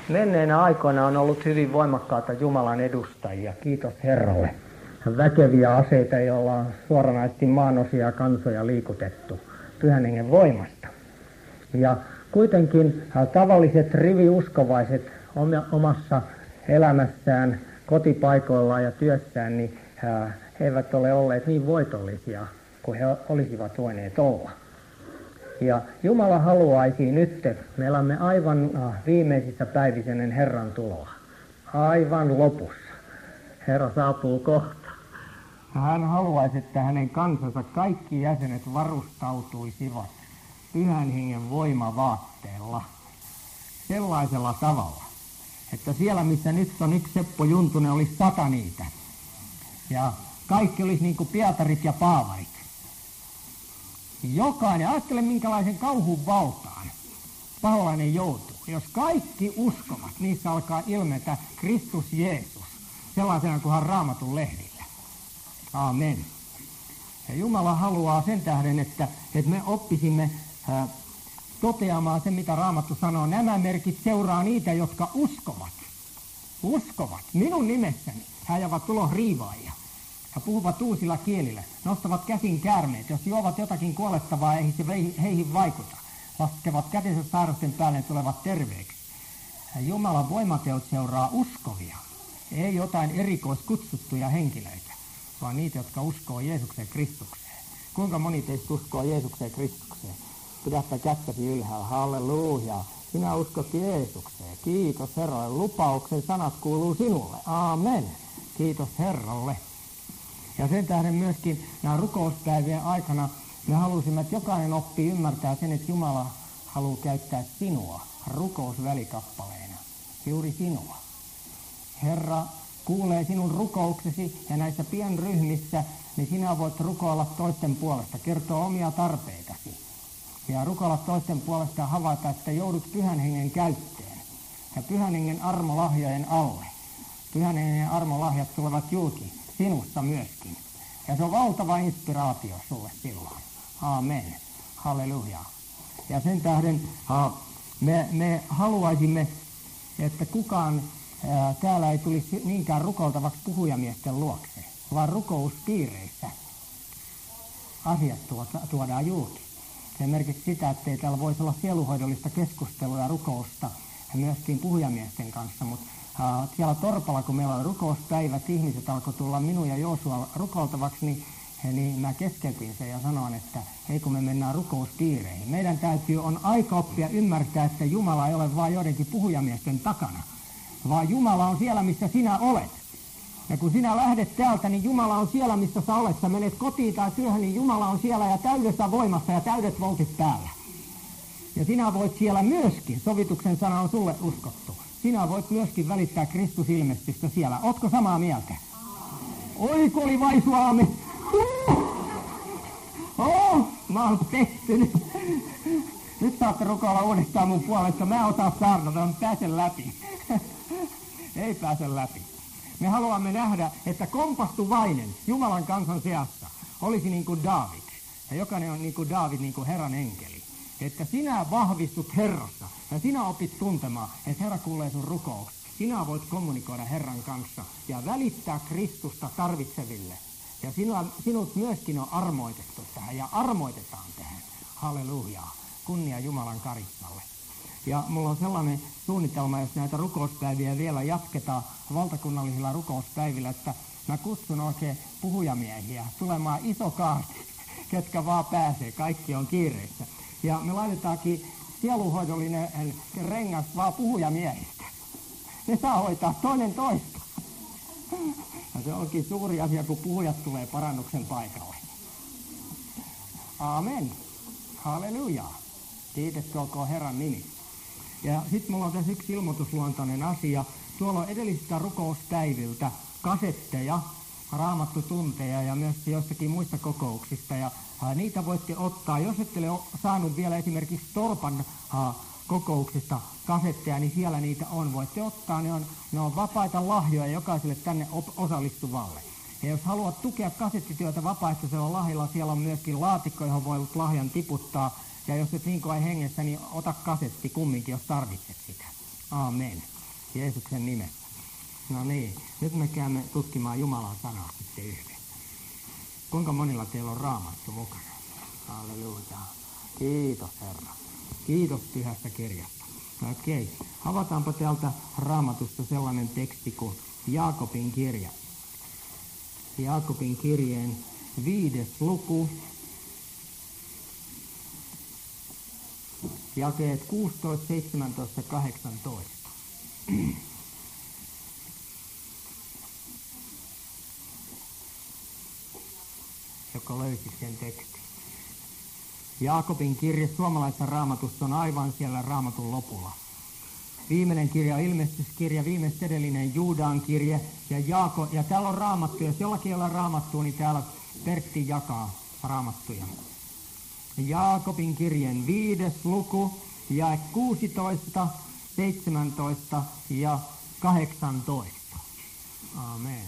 Menneinä aikoina on ollut hyvin voimakkaita Jumalan edustajia, kiitos Herralle. Väkeviä aseita, joilla on suoranaisesti maanosia ja kansoja liikutettu Pyhän Hengen voimasta. Ja kuitenkin tavalliset riviuskovaiset omassa elämässään, kotipaikoillaan ja työssään, niin he eivät ole olleet niin voitollisia kuin he olisivat voineet olla. Ja Jumala haluaisi nyt, me elämme aivan viimeisissä päivissä ennen Herran tuloa, aivan lopussa. Herra saapuu kohta. Ja hän haluaisi, että hänen kansansa kaikki jäsenet varustautuisivat Pyhän Hengen voimavaatteella sellaisella tavalla, että siellä missä nyt on yksi Seppo Juntunen, olisi 100 niitä. Ja kaikki olisi niin kuin Pietarit ja Paavarit. Jokainen, ajattele minkälaisen kauhun valtaan paholainen joutuu. Jos kaikki uskovat, niissä alkaa ilmetä Kristus Jeesus, sellaisena kuin hän Raamatun lehdillä. Aamen. Ja Jumala haluaa sen tähden, että me oppisimme toteamaan se, mitä Raamattu sanoo. Nämä merkit seuraa niitä, jotka uskovat. Uskovat. Minun nimessäni he ajavat ulos riivaajia. Ja puhuvat uusilla kielillä, nostavat käsin käärmeet, jos juovat jotakin kuolettavaa, ei se heihin vaikuta. Laskevat kätensä sairasten päälle ja tulevat terveeksi. Ja Jumalan voimateot seuraa uskovia, ei jotain erikoiskutsuttuja henkilöitä, vaan niitä, jotka uskoo Jeesukseen Kristukseen. Kuinka moni teistä uskoo Jeesukseen Kristukseen? Pidäpä kättäsi ylhäällä, halleluja. Sinä uskot Jeesukseen, kiitos Herralle. Lupauksen sanat kuuluu sinulle, aamen. Kiitos Herralle. Ja sen tähden myöskin nämä rukouspäivien aikana me halusimme, että jokainen oppii ymmärtää sen, että Jumala haluaa käyttää sinua rukousvälikappaleena. Juuri sinua. Herra kuulee sinun rukouksesi ja näissä pienryhmissä, niin sinä voit rukoilla toisten puolesta, kertoa omia tarpeitasi. Ja rukoilla toisten puolesta ja havaita, että joudut Pyhän Hengen käyttöön ja Pyhän Hengen armolahjojen alle. Pyhän Hengen armolahjat tulevat julki sinusta myöskin. Ja se on valtava inspiraatio sulle silloin. Aamen. Halleluja. Ja sen tähden me haluaisimme, että kukaan täällä ei tulisi niinkään rukoiltavaksi puhujamiesten luokse, vaan rukouspiireissä asiat tuodaan julki. Se merkitsee sitä, että ei täällä voisi olla sieluhoidollista keskustelua ja rukousta ja myöskin puhujamiesten kanssa, mutta siellä Torpalla, kun meillä oli rukouspäivät, ihmiset alkoi tulla minun ja Joosua rukoiltavaksi, niin mä keskeytin sen ja sanoin, että hei kun me mennään rukouspiireihin. Meidän täytyy on aika oppia ymmärtää, että Jumala ei ole vain joidenkin puhujamiesten takana, vaan Jumala on siellä, missä sinä olet. Ja kun sinä lähdet täältä, niin Jumala on siellä, missä sä olet. Sä menet kotiin tai työhön, niin Jumala on siellä ja täydessä voimassa ja täydet voltit päällä. Ja sinä voit siellä myöskin, sovituksen sana on sulle uskottu, sinä voit myöskin välittää Kristus-ilmestystä siellä. Ootko samaa mieltä? Oi, kun oli vaisu aamen. Mä oon pettynyt. Nyt saatte rukoilla uudestaan mun puolesta. Mä otan saarnata, mä pääsen läpi. Ei pääse läpi. Me haluamme nähdä, että kompastuvainen Jumalan kansan seassa olisi niin kuin Daavid. Ja jokainen on niin kuin Daavid, niin kuin Herran enkeli. Että sinä vahvistut Herrassa ja sinä opit tuntemaan, että Herra kuulee sun rukoukset. Sinä voit kommunikoida Herran kanssa ja välittää Kristusta tarvitseville. Ja sinut myöskin on armoitettu tähän ja armoitetaan tähän. Halleluja. Kunnia Jumalan karismalle. Ja mulla on sellainen suunnitelma, jos näitä rukouspäiviä vielä jatketaan valtakunnallisilla rukouspäivillä, että mä kutsun oikein puhujamiehiä tulemaan iso kaarti, ketkä vaan pääsee. Kaikki on kiireissä. Ja me laitetaankin sieluhoidollinen rengas vaan puhujamiehistä. Ne saa hoitaa toinen toista. Ja se onkin suuri asia, kun puhujat tulee parannuksen paikalle. Aamen. Halleluja. Kiitos olkoon Herran nimi. Ja sitten mulla on tässä yksi ilmoitusluontoinen asia. Tuolla on edellisistä rukouspäiviltä kasetteja, raamattutunteja ja myös joistakin muista kokouksista. Ja niitä voitte ottaa. Jos ette ole saanut vielä esimerkiksi Torpan kokouksista kasetteja, niin siellä niitä on. Voitte ottaa, ne on vapaita lahjoja jokaiselle tänne osallistuvalle. Ja jos haluat tukea kasettityötä vapaaehtoisella lahjalla, siellä on myöskin laatikko, johon voi lahjan tiputtaa. Ja jos et niin kuin ei hengessä, niin ota kasetti kumminkin, jos tarvitset sitä. Aamen. Jeesuksen nimessä. No niin, nyt me käymme tutkimaan Jumalan sanaa sitten yhdessä. Kuinka monilla teillä on Raamattu mukana? Halleluja. Kiitos Herra. Kiitos pyhästä kirjasta. Okei, avataanpa täältä Raamatusta sellainen teksti kuin Jaakobin kirja. Jaakobin kirjeen 5. luku. Jakeet 16, 17, 18. Joka löysi sen tekstin. Jaakobin kirje suomalaisessa Raamatussa on aivan siellä Raamatun lopulla. Viimeinen kirja on ilmestyskirja, viimeistä edellinen Juudaan kirje ja täällä on Raamattu. Jos jollakin ei ole Raamattua, niin täällä Pertti jakaa Raamattuja. Jaakobin kirjeen 5. luku, jae 16, 17 ja 18. Amen.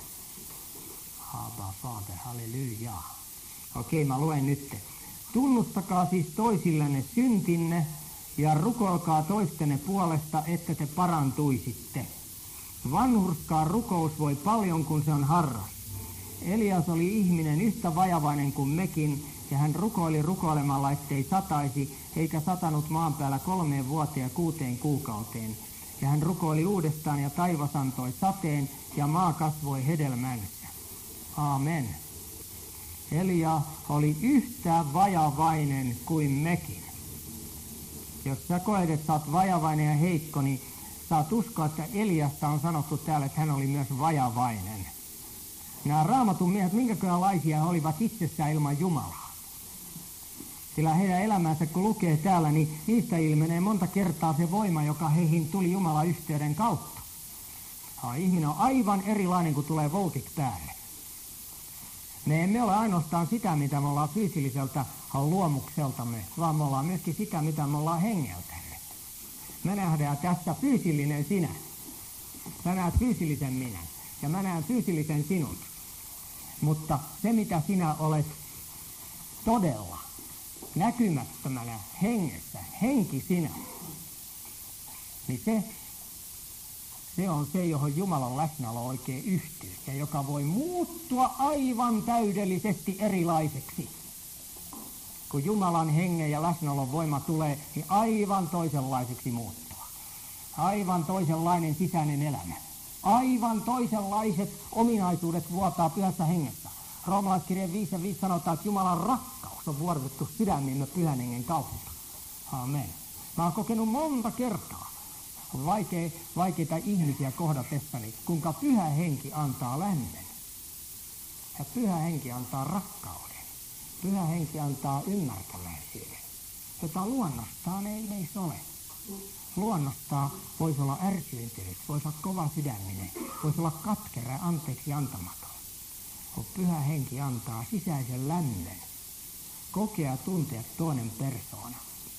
Abba, Vater, halleluja. Okei, mä luen nyt. Tunnustakaa siis toisillenne syntinne ja rukoilkaa toistenne puolesta, että te parantuisitte. Vanhurskaa rukous voi paljon, kun se on harras. Elias oli ihminen yhtä vajavainen kuin mekin, ja hän rukoili rukoilemalla, ettei sataisi, eikä satanut maan päällä 3 vuoteen ja 6 kuukauteen. Ja hän rukoili uudestaan, ja taivas antoi sateen, ja maa kasvoi hedelmänsä. Aamen. Elia oli yhtä vajavainen kuin mekin. Jos sä koet, että sä oot vajavainen ja heikko, niin saat uskoa, että Eliasta on sanottu täällä, että hän oli myös vajavainen. Nämä Raamatun miehet, minkälaisia he olivat itsessään ilman Jumalaa. Sillä heidän elämänsä, kun lukee täällä, niin niistä ilmenee monta kertaa se voima, joka heihin tuli Jumalan yhteyden kautta. Ihminen on aivan erilainen, kun tulee voltit päälle. Me emme ole ainoastaan sitä, mitä me ollaan fyysilliseltä luomukseltamme, vaan me ollaan myöskin sitä, mitä me ollaan hengeltämme. Me nähdään tässä fyysillinen sinä. Sä näet fyysillisen minä ja mä näen fyysillisen sinut. Mutta se, mitä sinä olet todella näkymättömänä hengessä, henki sinä, niin se on se, johon Jumalan läsnäolo oikein yhtyy ja joka voi muuttua aivan täydellisesti erilaiseksi. Kun Jumalan hengen ja läsnäolon voima tulee, niin aivan toisenlaiseksi muuttua. Aivan toisenlainen sisäinen elämä. Aivan toisenlaiset ominaisuudet vuotaa pyhässä hengessä. Roomalaiskirjeen 5:5 sanotaan, että Jumalan rakkaus on vuorotettu sydämiimme pyhän hengen kautta. Amen. Mä oon kokenut monta kertaa vaikeita ihmisiä kohdatessani, kuinka pyhä henki antaa lämmön. Ja pyhä henki antaa rakkauden. Pyhä henki antaa ymmärtäväisyyden, jota luonnostaan ei meissä ole. Luonnostaan voisi olla ärsyyntynyt, voisi olla kova sydäminen, voisi olla katkera, anteeksi antamaton. Kun pyhä henki antaa sisäisen lämmön, kokea tuntea toinen persoona.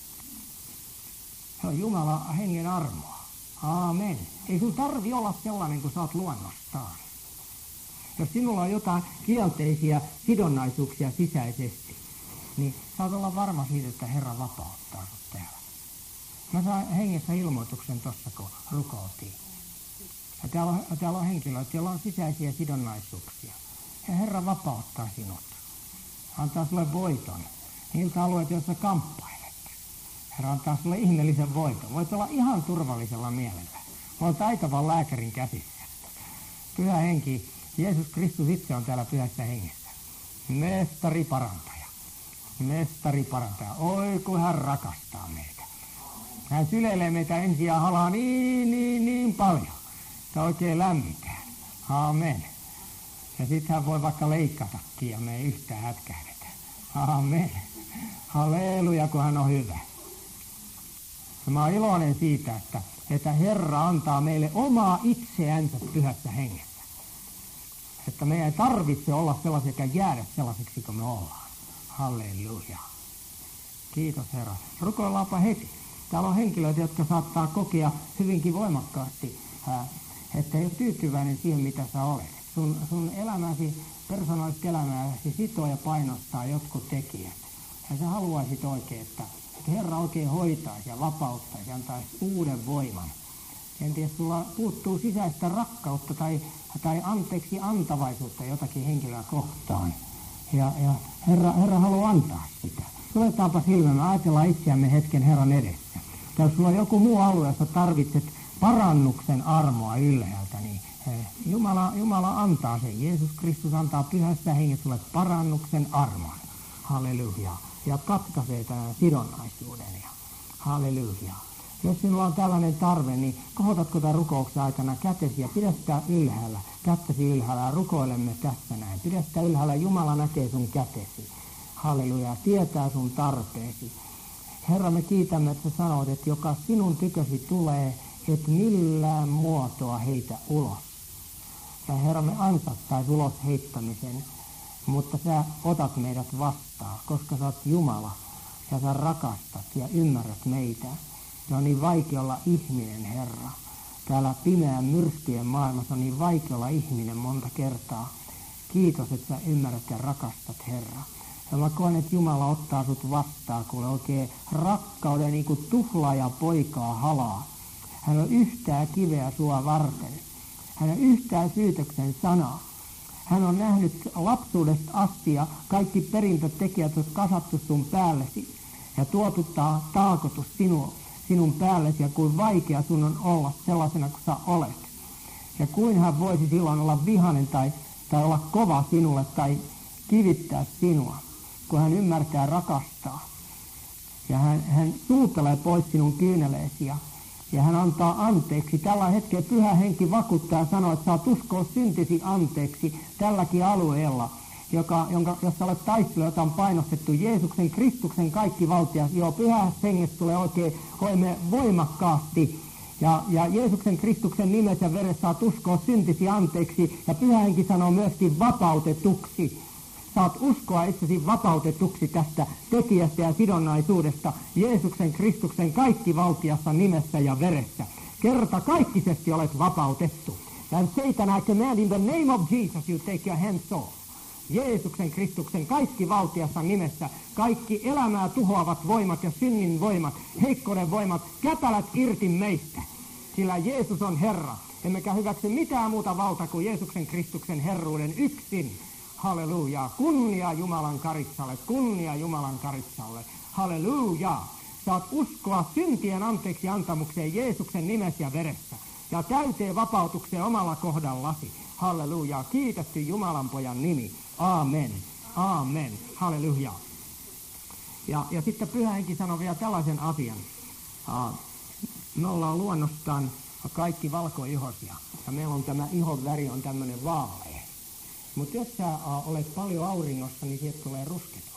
Se on Jumalan hengen armoa. Aamen. Ei sun tarvi olla sellainen kuin sä oot luonnostaan. Jos sinulla on jotain kielteisiä sidonnaisuuksia sisäisesti, niin saat olla varma siitä, että Herra vapauttaa sut täällä. Mä sain hengessä ilmoituksen tuossa, kun rukoiltiin. Ja täällä on henkilöitä, joilla on sisäisiä sidonnaisuuksia. Ja Herra vapauttaa sinut. Antaa sulle voiton niiltä alueilta, joissa kamppailet. Herra antaa sulle ihmeellisen voiton. Voit olla ihan turvallisella mielellä. Voit taitavan lääkärin käsissä. Pyhä henki, Jeesus Kristus itse on täällä pyhässä hengessä. Mestari parantaja. Mestari parantaja. Oi, kun hän rakastaa meitä. Hän syleilee meitä ensin ja halaa niin paljon, että oikein lämmitää. Aamen. Ja sitten hän voi vaikka leikkatakin ja me ei yhtään hätkähdetä. Aamen. Halleluja, kun hän on hyvä. Ja mä oon iloinen siitä, että Herra antaa meille omaa itseänsä pyhässä hengessä. Että meidän ei tarvitse olla sellaisia eikä jäädä sellaiseksi kuin me ollaan. Halleluja. Kiitos Herra. Rukoillaanpa heti. Täällä on henkilöitä, jotka saattaa kokea hyvinkin voimakkaasti, että ei ole tyytyväinen siihen, mitä sä olet. Sun elämäsi, persoonallista elämääsi sitoo ja painostaa jotkut tekijät. Ja sä haluaisit oikein, että Herra oikein hoitaisi ja vapauttaisi ja antaisi uuden voiman Kenties sulla puuttuu sisäistä rakkautta tai anteeksi antavaisuutta jotakin henkilöä kohtaan. Ja Herra haluaa antaa sitä. Suletaanpa silmämme, ajatellaan itseämme hetken Herran edessä. Tai jos sulla on joku muu alue, jossa tarvitset parannuksen armoa ylhäältä, niin Jumala antaa sen. Jeesus Kristus antaa pyhässä hengessä sulle parannuksen armon. Halleluja. Ja katkaisee tämän sidonnaisuuden. Halleluja. Jos sinulla on tällainen tarve, niin kohotatko tämän rukouksen aikana kätesi ja pidä sitä ylhäällä, kättäsi ylhäällä ja rukoilemme tässä näin. Pidä sitä ylhäällä, Jumala näkee sun kätesi. Halleluja, tietää sun tarpeesi. Herra, me kiitämme, että sä sanot, että joka sinun tykösi tulee, et millään muotoa heitä ulos. Ja Herra, me ansattais ulos heittämisen, mutta sä otat meidät vastaan, koska sä oot Jumala ja sä rakastat ja ymmärrät meitä. Ja on niin vaikea olla ihminen, Herra. Täällä pimeän myrskyjen maailmassa on niin vaikea olla ihminen monta kertaa. Kiitos, että sä ymmärrät ja rakastat, Herra. Ja mä koen, että Jumala ottaa sut vastaan, kun oikein rakkauden niin kuin tuhlaaja poikaa halaa. Hän on yhtään kiveä sua varten. Hän on yhtään syytöksen sanaa. Hän on nähnyt lapsuudesta asti ja kaikki perintötekijät on kasattu sun päällesi ja tuotu taakotus sinun päällesi ja kuin vaikea sun on olla sellaisena kuin sä olet. Ja kuin hän voisi silloin olla vihainen tai olla kova sinulle tai kivittää sinua, kun hän ymmärtää rakastaa. Ja hän suutelee pois sinun kyyneleesi ja hän antaa anteeksi. Tällä hetkellä Pyhä Henki vakuuttaa ja sanoo, että saat uskoa syntisi anteeksi tälläkin alueella, jossa olet taistellut, jota on painostettu Jeesuksen Kristuksen kaikki valtia. Joo, Pyhä Hengestä tulee oikein voimakkaasti. Ja Jeesuksen Kristuksen nimessä ja veressä saat uskoa syntisi anteeksi. Ja Pyhä Henki sanoo myöskin vapautetuksi. Saat uskoa itsesi vapautetuksi tästä tekijästä ja sidonnaisuudesta Jeesuksen Kristuksen kaikki valtiassa nimessä ja veressä. Kerta kaikkisesti olet vapautettu. And Satan, I command in the name of Jesus, you take your hands off. Jeesuksen Kristuksen kaikki valtiassa nimessä, kaikki elämää tuhoavat voimat ja synnin voimat, heikkouden voimat, käpälät irti meistä. Sillä Jeesus on Herra, emmekä hyväksy mitään muuta valtaa kuin Jeesuksen Kristuksen herruuden yksin. Halleluja, kunnia Jumalan karitsalle, kunnia Jumalan karitsalle, halleluja. Saat uskoa syntien anteeksi antamukseen Jeesuksen nimessä ja veressä ja täyteen vapautukseen omalla kohdallasi. Halleluja, kiitetty Jumalan pojan nimi. Aamen, aamen, halleluja. Ja sitten Pyhä Henki sanoi vielä tällaisen asian. Me ollaan luonnostaan kaikki valkoihoisia ja meillä on tämä ihon väri on tämmöinen vaalea. Mutta jos sä olet paljon auringossa, niin sieltä tulee rusketusta.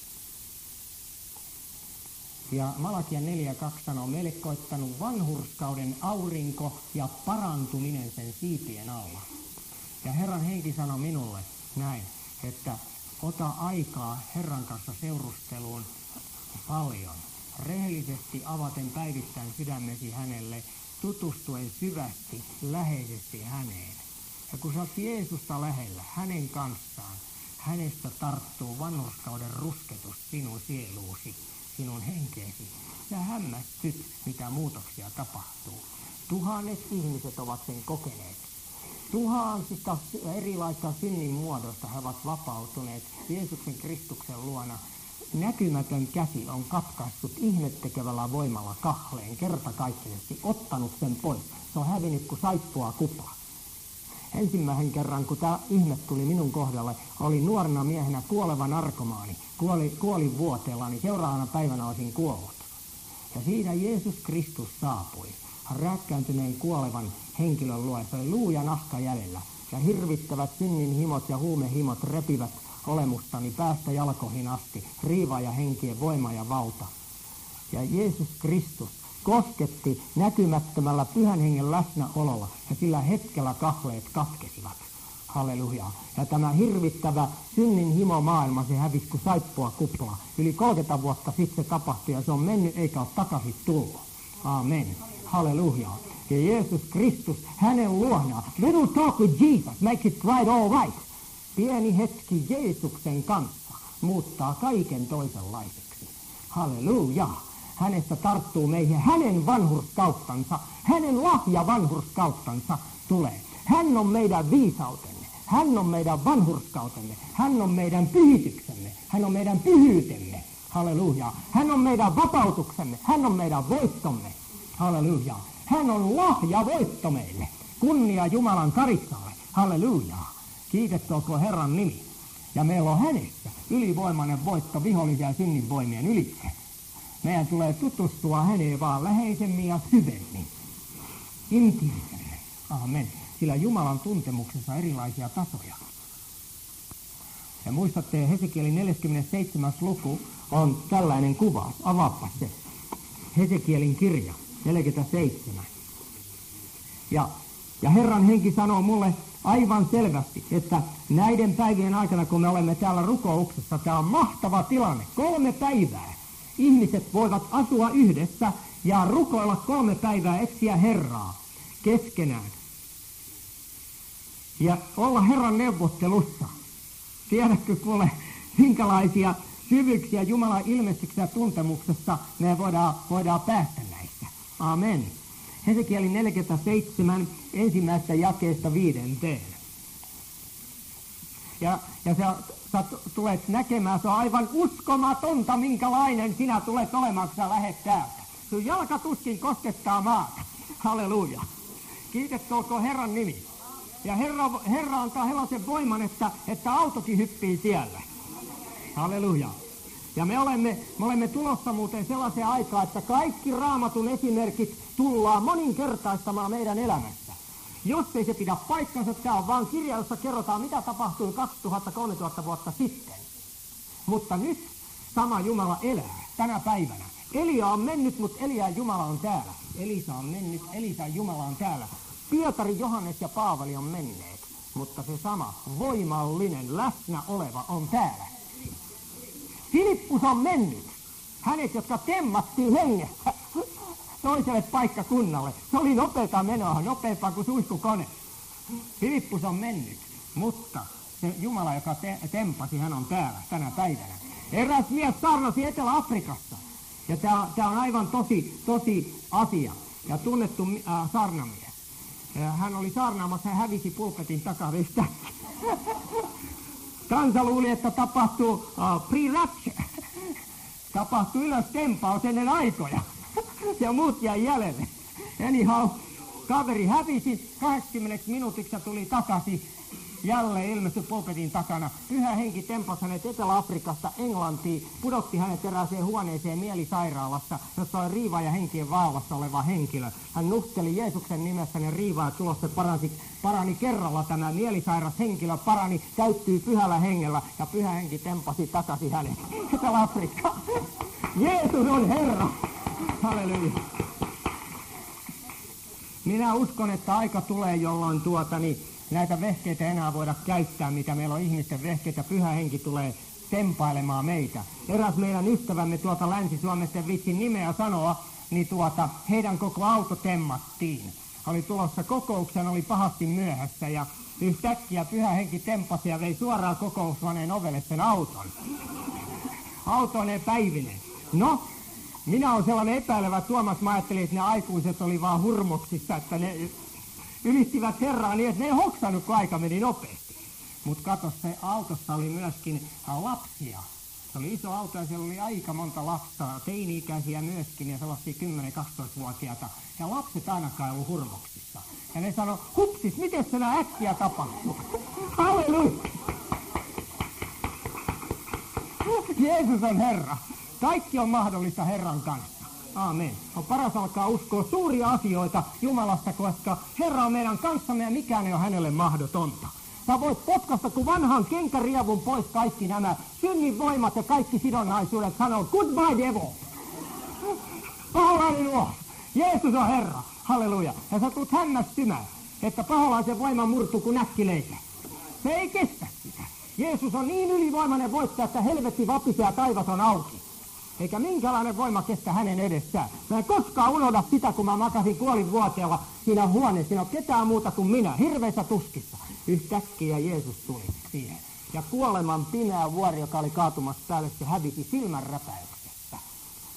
Ja Malakia 4:2 sanoo, meille koittanut vanhurskauden aurinko ja parantuminen sen siipien alla. Ja Herran henki sanoi minulle näin, että ota aikaa Herran kanssa seurusteluun paljon. Rehellisesti avaten päivittäin sydämesi hänelle, tutustuen syvästi, läheisesti häneen. Ja kun sä oot Jeesusta lähellä, hänen kanssaan, hänestä tarttuu vanhurskauden rusketus sinun sieluusi, sinun henkeesi. Sä hämmästyt, mitä muutoksia tapahtuu. Tuhannet ihmiset ovat sen kokeneet. Tuhansista erilaisista synnin muodoista he ovat vapautuneet Jeesuksen Kristuksen luona. Näkymätön käsi on katkaissut ihmettekevällä voimalla kahleen kertakaikkisesti, ottanut sen pois. Se on hävinnyt kuin saippua kupla. Ensimmäisen kerran, kun tämä ihme tuli minun kohdalle, oli nuorena miehenä kuoleva narkomaani. Kuolin vuoteella, niin seuraavana päivänä olisin kuollut. Ja siinä Jeesus Kristus saapui rääkkääntyneen kuolevan henkilön luo. Se oli luu ja nahka jäljellä. Ja hirvittävät synnin himot ja huumehimot repivät olemustani päästä jalkoihin asti. Riivaa ja henkien voima ja valta. Ja Jeesus Kristus kosketti näkymättömällä Pyhän Hengen läsnäololla ja sillä hetkellä kahleet katkesivat. Halleluja. Ja tämä hirvittävä synnin himo maailma, se hävisi kuin saippua kuplaa. Yli 30 vuotta sitten se tapahtui ja se on mennyt eikä ole takaisin tullut. Aamen. Halleluja. Ja Jeesus Kristus, hänen luonaan. Little talk with Jesus makes it right all right. Pieni hetki Jeesuksen kanssa muuttaa kaiken toisenlaiseksi. Halleluja. hänestä tarttuu meihin. Hänen vanhurskauttansa, hänen lahjavanhurskauttansa tulee. Hän on meidän viisautemme, hän on meidän vanhurskautemme, hän on meidän pyhityksemme, hän on meidän pyhyytemme. Halleluja. Hän on meidän vapautuksemme, hän on meidän voittomme. Halleluja. Hän on lahja voitto meille. Kunnia Jumalan karitsalle. Halleluja. Kiitettelkoon Herran nimi. Ja meillä on hänessä ylivoimainen voitto vihollisia ja synnin voimien ylitse. Meidän tulee tutustua häneen vaan läheisemmin ja syvemmin. Intiimisemmin. Amen. Sillä Jumalan tuntemuksessa on erilaisia tasoja. Ja muistatte, Hesekielin 47. luku on tällainen kuvaus. Avaappa se. Hesekielin kirja 47. Ja Herran henki sanoo mulle aivan selvästi, että näiden päivien aikana, kun me olemme täällä rukouksessa, tämä on mahtava tilanne. 3 päivää. Ihmiset voivat asua yhdessä ja rukoilla 3 päivää, etsiä Herraa keskenään. Ja olla Herran neuvottelussa. Tiedätkö kuule, minkälaisia syvyyksiä Jumalan ilmestyksessä ja tuntemuksessa me voidaan päästä näistä. Amen. Hesekielin 47, ensimmäistä jakeesta 5. Ja sä tulet näkemään, se on aivan uskomatonta, minkälainen sinä tulet olemaan, kun sä lähet täältä. Sun jalka tuskin koskettaa maata. Halleluja. Kiitettelkoon Herran nimi. Ja Herra antaa sellaisen voiman, että autokin hyppii siellä. Halleluja. Ja me olemme tulossa muuten sellaiseen aikaan, että kaikki Raamatun esimerkit tullaan moninkertaistamaan meidän elämässä. Jos ei se pidä paikkansa, tämä on vaan kirja, jossa kerrotaan, mitä tapahtui 2000-3000 vuotta sitten. Mutta nyt sama Jumala elää tänä päivänä. Elia on mennyt, mutta Elia ja Jumala on täällä. Elisa on mennyt, Elisa ja Jumala on täällä. Pietari, Johannes ja Paavali on menneet, mutta se sama voimallinen läsnä oleva on täällä. Filippus on mennyt. Hänet, jotka temmattiin hengessä toiselle paikkakunnalle. Se oli nopeata menoa, nopeampaa kuin suihkukone. Filippus on mennyt, mutta se Jumala, joka tempasi, hän on täällä tänä päivänä. Eräs mies saarnasi Etelä-Afrikassa. Ja tämä on aivan tosi asia. Ja tunnettu saarnamies. Hän oli saarnaamassa ja hävisi pulpetin takarista. Kansa luuli, että tapahtuu pre-rapture. Tapahtui ylös tempaus ennen aikoja. Ja muut jäi jäljelle. Anyhow, kaveri hävisi, 80 minuutiksi tuli takaisin. Jälleen ilmestyi pulpetin takana. Pyhä henki tempasi hänet Etelä-Afrikasta Englantiin, pudotti hänet erääseen huoneeseen mielisairaalassa, jossa oli riivaa ja henkien vaallassa oleva henkilö. Hän nuhteli Jeesuksen nimessä ne riivaa, että tulos se parani kerralla tämä mielisairas henkilö, täyttyi pyhällä hengellä ja pyhä henki tempasi takaisin hänet Etelä-Afrikkaan. Jeesus on Herra! Halleluja! Minä uskon, että aika tulee, jolloin näitä vehkeitä enää voida käyttää, mitä meillä on ihmisten vehkeitä. Pyhä henki tulee tempailemaan meitä. Eräs meidän ystävämme tuolta Länsi-Suomesta, en vitsin nimeä sanoa, niin heidän koko auto temmattiin. Oli tulossa kokoukseen, oli pahasti myöhässä ja yhtäkkiä pyhä henki tempasi ja vei suoraan kokoushuoneen ovelle sen auton. Autoneen päivinen. No, minä olen sellainen epäilevä Tuomas, mä ajattelin, että ne aikuiset oli vaan hurmoksissa, että ne ylittivät Herraa niin, että ne ei hoksannut, kun aika meni nopeasti. Mutta kato, se autossa oli myöskin lapsia. Se oli iso auto ja siellä oli aika monta lasta, teini-ikäisiä myöskin ja sellaisia 10-12-vuotiaita. Ja lapset ainakaan ei ollut hurmoksissa. Ja ne sanoi, hupsis, miten se nää äkkiä tapahtuu? Halleluja! Jeesus on Herra. Kaikki on mahdollista Herran kanssa. Aamen. On paras alkaa uskoa suuria asioita Jumalasta, koska Herra on meidän kanssamme ja mikään ei ole hänelle mahdotonta. Sä voit potkasta kuin vanhan kenkäriavun pois kaikki nämä synnin voimat ja kaikki sidonnaisuudet sanoo, goodbye devil. Paholainen ulos. Jeesus on Herra. Halleluja. Ja sä tulet hämmästymään, että paholaisen voima murtuu kuin näkkileipä. Se ei kestä sitä. Jeesus on niin ylivoimainen voittaja, että helvetti vapisee ja taivas on auki. Eikä minkälainen voima kestä hänen edessään. Mä en koskaan unohda sitä, kun mä makasin kuolinvuoteella siinä huoneessa. Siinä on ketään muuta kuin minä, hirveissä tuskissa. Yhtäkkiä Jeesus tuli siihen. Ja kuoleman pimeä vuori, joka oli kaatumassa päälle, se hävisi silmänräpäyksessä.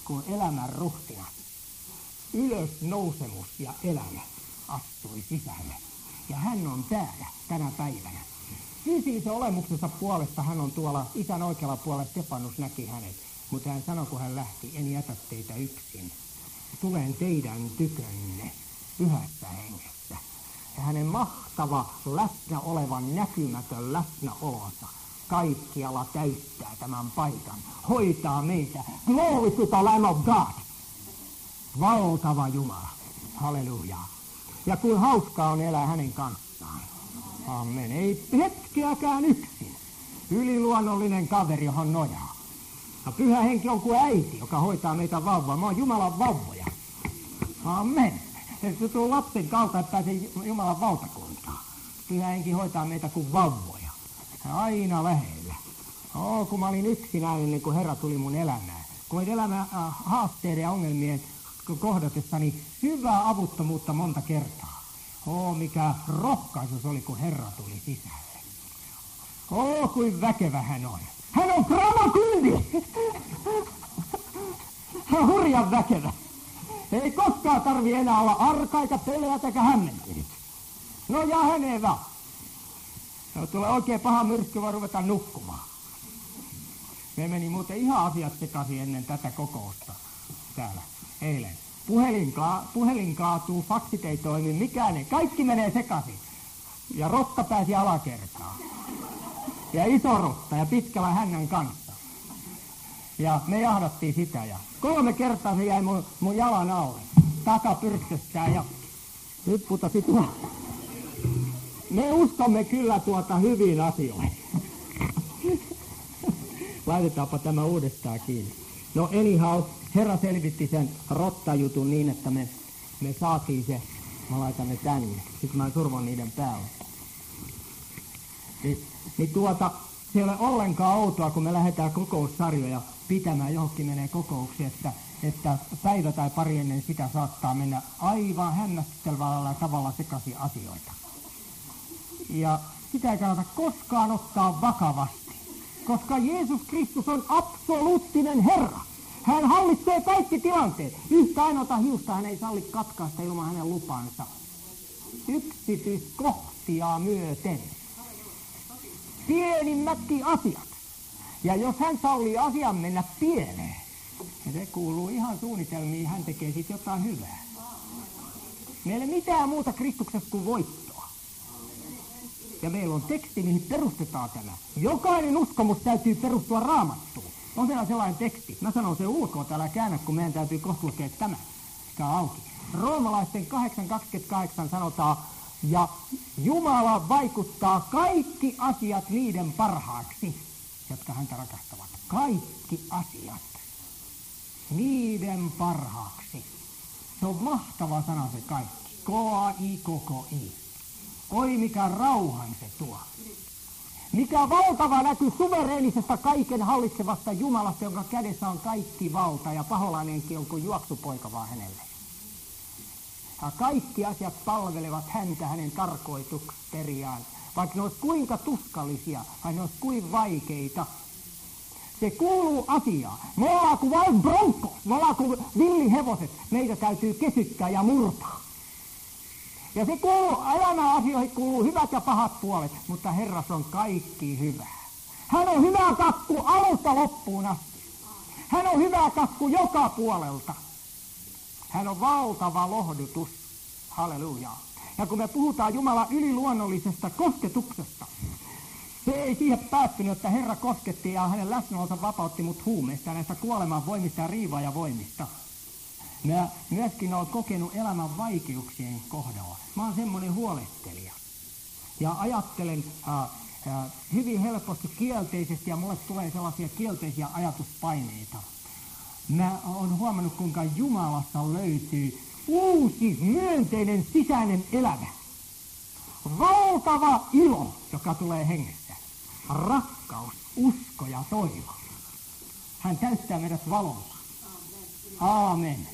kun elämän ruhtina, ylösnousemus ja elämä astui sisälle. Ja hän on täällä tänä päivänä. Fyysisen olemuksensa puolesta hän on tuolla isän oikealla puolella, Stefanus näki hänet. Mutta hän sanoi, kun hän lähti, en jätä teitä yksin. Tulen teidän tykönne pyhässä hengessä. Ja hänen mahtava läsnä olevan näkymätön läsnäolonsa kaikkialla täyttää tämän paikan. Hoitaa meitä. Glory to the Lamb of God. Valtava Jumala. Halleluja. Ja kuin hauskaa on elää hänen kanssaan. Amen. Ei hetkeäkään yksin. Yliluonnollinen kaveri, johon nojaa. Ja pyhä henki on kuin äiti, joka hoitaa meitä vauvaa. Mä oon Jumalan vauvoja. Amen. Se tuo lapsen kautta, että pääsee Jumalan valtakuntaan. Pyhä henki hoitaa meitä kuin vauvoja. Aina lähellä. Kun mä olin yksinäinen, niin kun Herra tuli mun elämään. Kun elämän haasteiden ja ongelmien kohdatessani syvää avuttomuutta monta kertaa. Mikä rohkaisu se oli, kun Herra tuli sisälle. Kuin väkevä hän on. Hän on dramakundi! Hän on hurjan väkevä. Ei koskaan tarvi enää olla arka, eikä peleätä, eikä hämmentynyt. No ja häneen vaan. Tulee oikein paha myrsky, vaan ruveta nukkumaan. Me meni muuten ihan asiat sekaisin ennen tätä kokousta täällä eilen. Puhelin kaatuu, faksit ei toimi, mikään ei. Kaikki menee sekaisin. Ja rotta pääsi alakertaan. Ja iso rotta ja pitkällä hännän kanssa. Ja me jahdattiin sitä ja 3 kertaa se jäi mun jalan alle. Takapyrksessään ja nyt putosi tuolla. Me uskomme kyllä hyviin asioihin. Laitetaanpa tämä uudestaan kiinni. No anyhow, Herra selvitti sen rottajutun niin, että me saatiin se. Mä laitan ne tänne. Sitten mä survon niiden päälle. Se ei ole ollenkaan outoa, kun me lähdetään kokoussarjoja pitämään, johonkin menee kokouksiin, että päivä tai pari ennen sitä saattaa mennä aivan hämmästyttävällä tavalla sekaisin asioita. Ja sitä ei kannata koskaan ottaa vakavasti, koska Jeesus Kristus on absoluuttinen Herra. Hän hallitsee kaikki tilanteet. Yhtä ainoata hiusta hän ei salli katkaista ilman hänen lupansa. Yksityiskohtia myöten. Pienimmätkin asiat. Ja jos hän sallii asian mennä pieleen, ja se kuuluu ihan suunnitelmiin, hän tekee siitä jotain hyvää. Meillä ei mitään muuta Kristuksessa kuin voittoa. Ja meillä on teksti, mihin perustetaan tämä. Jokainen uskomus täytyy perustua Raamattuun. On siellä sellainen teksti. Mä sanon sen ulkoa täällä käännä, kun meidän täytyy kohta lukea tämä. Mikä on auki. Roomalaisten 8.28 sanotaan, ja Jumala vaikuttaa kaikki asiat niiden parhaaksi, jotka häntä rakastavat. Kaikki asiat niiden parhaaksi. Se on mahtava sana se kaikki. K-A-I, koko-I. Oi mikä rauhan se tuo. Mikä valtava näky suvereenisesta kaiken hallitsevasta Jumalasta, jonka kädessä on kaikki valta ja paholainenkin on kuin juoksupoika vaan hänelle. Ja kaikki asiat palvelevat häntä hänen tarkoitusperiaan, vaikka ne olisi kuinka tuskallisia, vai ne olisi kuin vaikeita. Se kuuluu asiaan. Me ollaan kuin Wild Broncos, me ollaan kuin villihevoset. Meitä täytyy kesyttää ja murtaa. Ja se kuuluu, elämän asioihin kuuluu hyvät ja pahat puolet, mutta Herras on kaikki hyvää. Hän on hyvä kakku alusta loppuun asti. Hän on hyvä kakku joka puolelta. Hän on valtava lohdutus. Halleluja. Ja kun me puhutaan Jumalan yliluonnollisesta kosketuksesta, se ei siihen päättynyt, että Herra kosketti ja hänen läsnäolonsa vapautti mut huumeista ja näistä kuoleman voimista ja riivaajavoimista. Mä myöskin olen kokenut elämän vaikeuksien kohdalla. Mä oon semmoinen huolettelija. Ja ajattelen hyvin helposti kielteisesti ja mulle tulee sellaisia kielteisiä ajatuspaineita. Mä oon huomannut, kuinka Jumalasta löytyy uusi myönteinen sisäinen elämä. Valtava ilo, joka tulee hengessä. Rakkaus, usko ja toivo. Hän täyttää meidät valolla. Aamen.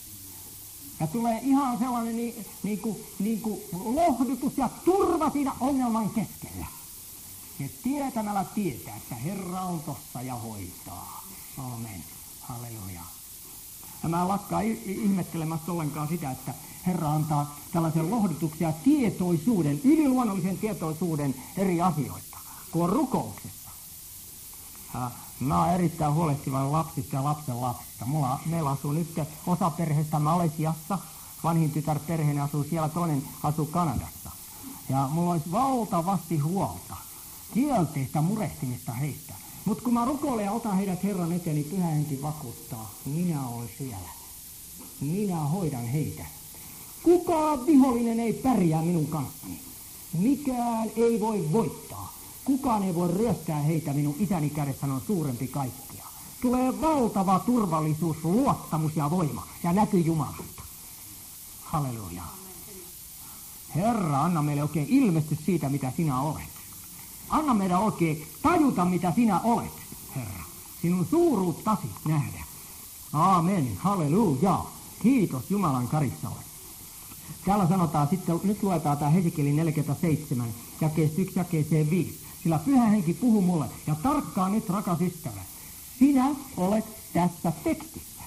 Ja tulee ihan sellainen niin kuin lohdutus ja turva siinä ongelman keskellä. Ja tietämällä tietää, että Herra on tossa ja hoitaa. Aamen. Halleluja. Ja mä en lakkaa ihmettelemässä ollenkaan sitä, että Herra antaa tällaisen lohdutuksen ja tietoisuuden, yliluonnollisen tietoisuuden eri asioista, kun on rukouksessa. Mä oon erittäin huolehtiva lapsista ja lapsen lapsista. Meillä asuu nyt osa perheestä Malesiassa, vanhin tytär perheen asuu siellä, toinen asuu Kanadassa. Ja mulla olisi valtavasti huolta, kielteistä murehtimista heistä. Mutta kun mä rukoilen ja otan heidät Herran eteen, niin Pyhä Henki vakuuttaa, minä olen siellä. Minä hoidan heitä. Kukaan vihollinen ei pärjää minun kanssani. Mikään ei voi voittaa. Kukaan ei voi ryöstää heitä, minun isäni kädessä on suurempi kaikkia. Tulee valtava turvallisuus, luottamus ja voima ja näky Jumalasta. Halleluja. Herra, anna meille oikein ilmestys siitä, mitä sinä olet. Anna meidän oikein tajuta, mitä sinä olet, Herra. Sinun suuruuttasi nähdä. Aamen, halleluja. Kiitos Jumalan karissalle. Täällä sanotaan sitten, nyt luetaan tämä Hesekielin 47, jakeesta 1 jakeeseen 5. Sillä Pyhä Henki puhuu mulle, ja tarkkaan nyt, rakas ystävä, sinä olet tässä tekstissä.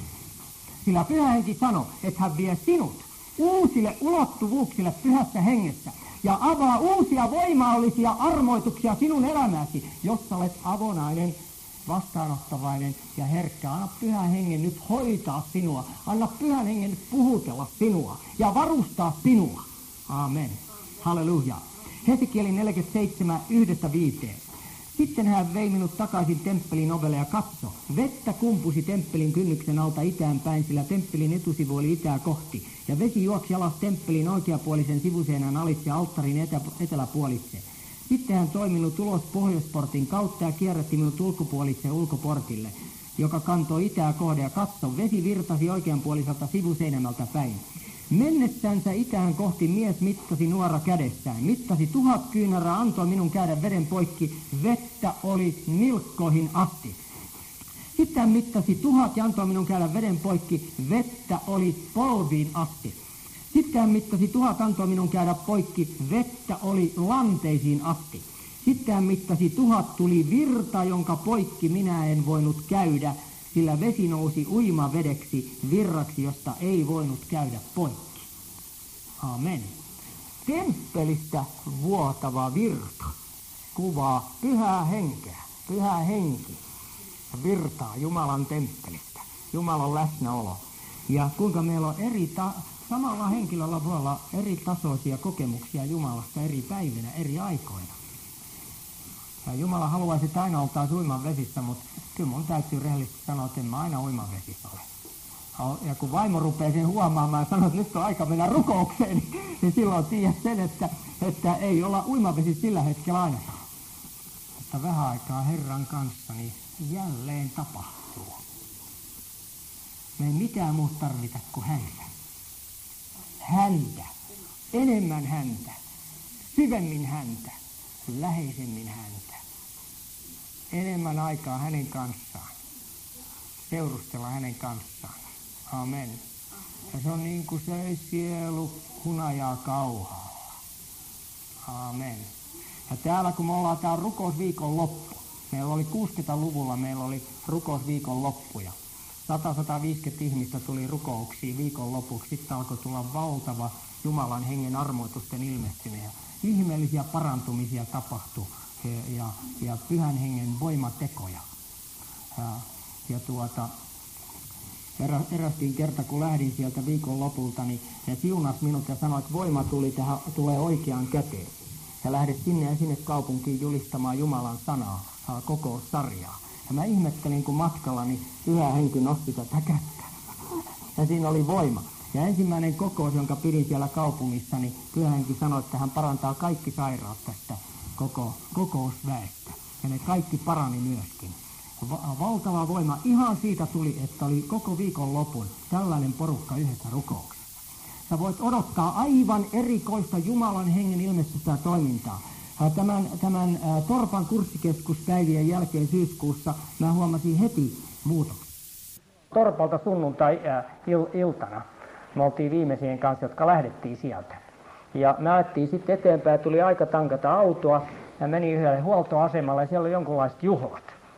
Sillä Pyhä Henki sanoi, että hän vie sinut uusille ulottuvuuksille Pyhässä Hengessä, ja avaa uusia voimallisia armoituksia sinun elämäsi, jossa olet avonainen, vastaanottavainen ja herkkä. Anna Pyhän Hengen nyt hoitaa sinua. Anna Pyhän Hengen nyt puhutella sinua ja varustaa sinua. Aamen. Halleluja. Hesekielin 47, 1-5. Sitten hän vei minut takaisin temppelin ovelle ja katso. Vettä kumpusi temppelin kynnyksen alta itään päin, sillä temppelin etusivu oli itää kohti. Ja vesi juoksi alas temppelin oikeapuolisen sivuseinän alitse ja alttarin eteläpuolitse. Sitten hän toi minut ulos pohjoisportin kautta ja kierrätti minut ulkopuolitse ulkoportille, joka kantoi itää kohde, ja katso, vesi virtasi oikeanpuoliselta sivuseinämältä päin. Mennessänsä itään kohti mies mittasi nuora kädessään. Mittasi 1000 kyynärää, antoi minun käydä veden poikki. Vettä oli nilkkoihin asti. Sitten hän mittasi 1000 ja antoi minun käydä veden poikki. Vettä oli polviin asti. Sitten hän mittasi 1000, antoi minun käydä poikki. Vettä oli lanteisiin asti. Sitten hän mittasi 1000, tuli virta, jonka poikki minä en voinut käydä, sillä vesi nousi uimavedeksi, virraksi, josta ei voinut käydä poikki. Amen. Temppelistä vuotava virta kuvaa Pyhää Henkeä. Pyhä Henki virtaa Jumalan temppelistä. Jumalan läsnäolo. Ja kuinka meillä on samalla henkilöllä voi olla eri tasoisia kokemuksia Jumalasta eri päivinä, eri aikoina. Ja Jumala haluaisi, että aina oltaisiin uimanvesissä, mutta kyllä mun täytyy rehellisesti sanoa, että en mä aina uimanvesissä ole. Ja kun vaimo rupeaa sen huomaamaan ja sanoo, että nyt on aika mennä rukoukseen, niin silloin tiedät sen, että ei olla uimavesissä sillä hetkellä ainakaan. Mutta vähän aikaa Herran kanssa, niin jälleen tapahtuu. Me ei mitään muuta tarvita kuin häntä. Häntä. Enemmän häntä. Syvemmin häntä. Läheisemmin häntä. Enemmän aikaa hänen kanssaan. Seurustella hänen kanssaan. Amen. Ja se on niin kuin se sielu hunajaa kauhalla. Amen. Ja täällä kun me ollaan täällä rukousviikon loppu. Meillä oli 60-luvulla, meillä oli rukousviikon loppuja. 100-150 ihmistä tuli rukouksiin viikon lopuksi. Sitten alkoi tulla valtava Jumalan hengen armoitusten ilmestyminen. Ihmeellisiä parantumisia tapahtui ja Pyhän Hengen voimatekoja. Eräskin kerta, kun lähdin sieltä viikon lopulta, niin ne siunas minut ja sanoi, että voima tulee oikeaan käteen. Ja lähdet sinne ja sinne kaupunkiin julistamaan Jumalan sanaa, kokoussarjaa. Ja mä ihmettelin, kun matkallani Pyhä Henki nosti tätä kättä. Ja siinä oli voima. Ja ensimmäinen kokous, jonka pidin siellä kaupungissa, niin Pyhä Henki sanoi, että hän parantaa kaikki sairaat tästä kokousväestä. Ja ne kaikki parani myöskin. Valtava voima. Ihan siitä tuli, että oli koko viikon lopun tällainen porukka yhdessä rukouksessa. Sä voit odottaa aivan erikoista Jumalan hengen ilmestystä toimintaa. Tämän Torpan kurssikeskuspäivien jälkeen syyskuussa mä huomasin heti muutoksen. Torpalta sunnuntai-iltana me oltiin viimeisien kanssa, jotka lähdettiin sieltä. Ja me ajettiin sitten eteenpäin, tuli aika tankata autoa ja meni yhdelle huoltoasemalle ja siellä oli jonkunlaiset juhlat.